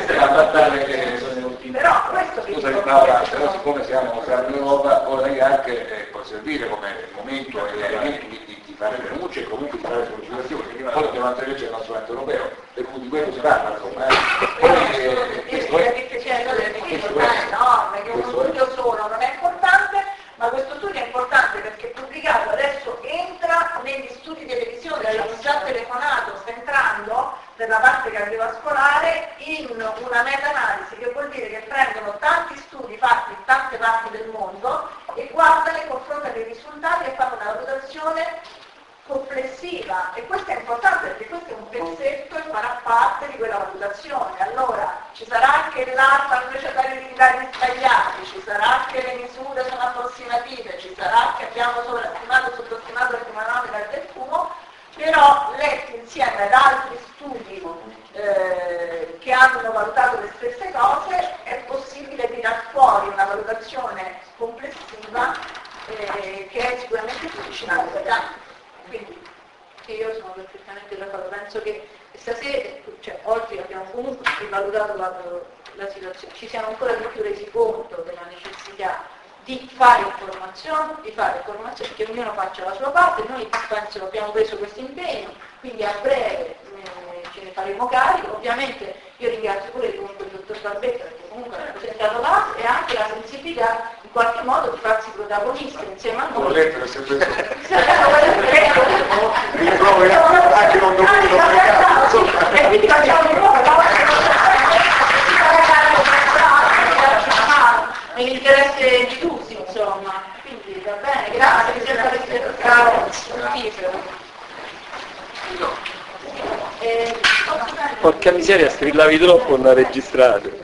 valutazione. Però questo che Scusa, Laura, però siccome siamo tra l'Europa, ora la I A C eh, può servire come momento e elemento di, di, di fare denunce e comunque di fare sollecitazioni, quindi poi dobbiamo altre leggi del nostro ente europeo, per cui di quello si parla, insomma. Eh. Questo è enorme, che uno studio solo non è importante, ma questo studio è importante perché pubblicato adesso entra negli studi di televisione, ci hanno già telefonato, sta entrando per la parte cardiovascolare in una meta-analisi, che vuol dire che prendono tanti studi fatti in tante parti del mondo e guardano e confrontano i risultati e fanno una valutazione complessiva, e questo è importante perché questo è un pezzetto e farà parte di quella valutazione. Allora ci sarà anche l'alfa invece degli indagini sbagliati, ci sarà che le misure sono approssimative, ci sarà che abbiamo sovrastimato, sottostimato il fenomeno del fumo, però letti insieme ad altri studi eh, che hanno valutato le stesse cose è possibile tirar fuori una valutazione complessiva eh, che è sicuramente più vicina alla realtà. Quindi io sono perfettamente d'accordo, penso che stasera, cioè oggi abbiamo comunque rivalutato la, la situazione, ci siamo ancora di più resi conto della necessità di fare informazione, di fare informazione, che ognuno faccia la sua parte. Noi penso abbiamo preso questo impegno, quindi a breve eh, ce ne faremo carico. Ovviamente io ringrazio pure comunque il dottor Barbetta, perché comunque ha presentato l'A S e anche la sensibilità in qualche modo di farsi protagonista insieme a noi. L'ho letto, è sempre anche non dovuto pregare. E quindi facciamo un po' nell'interesse di tutti, insomma. Quindi va bene, grazie, mi sembra che sia stato fruttifero. Porca miseria, strillavi troppo, non ha registrato.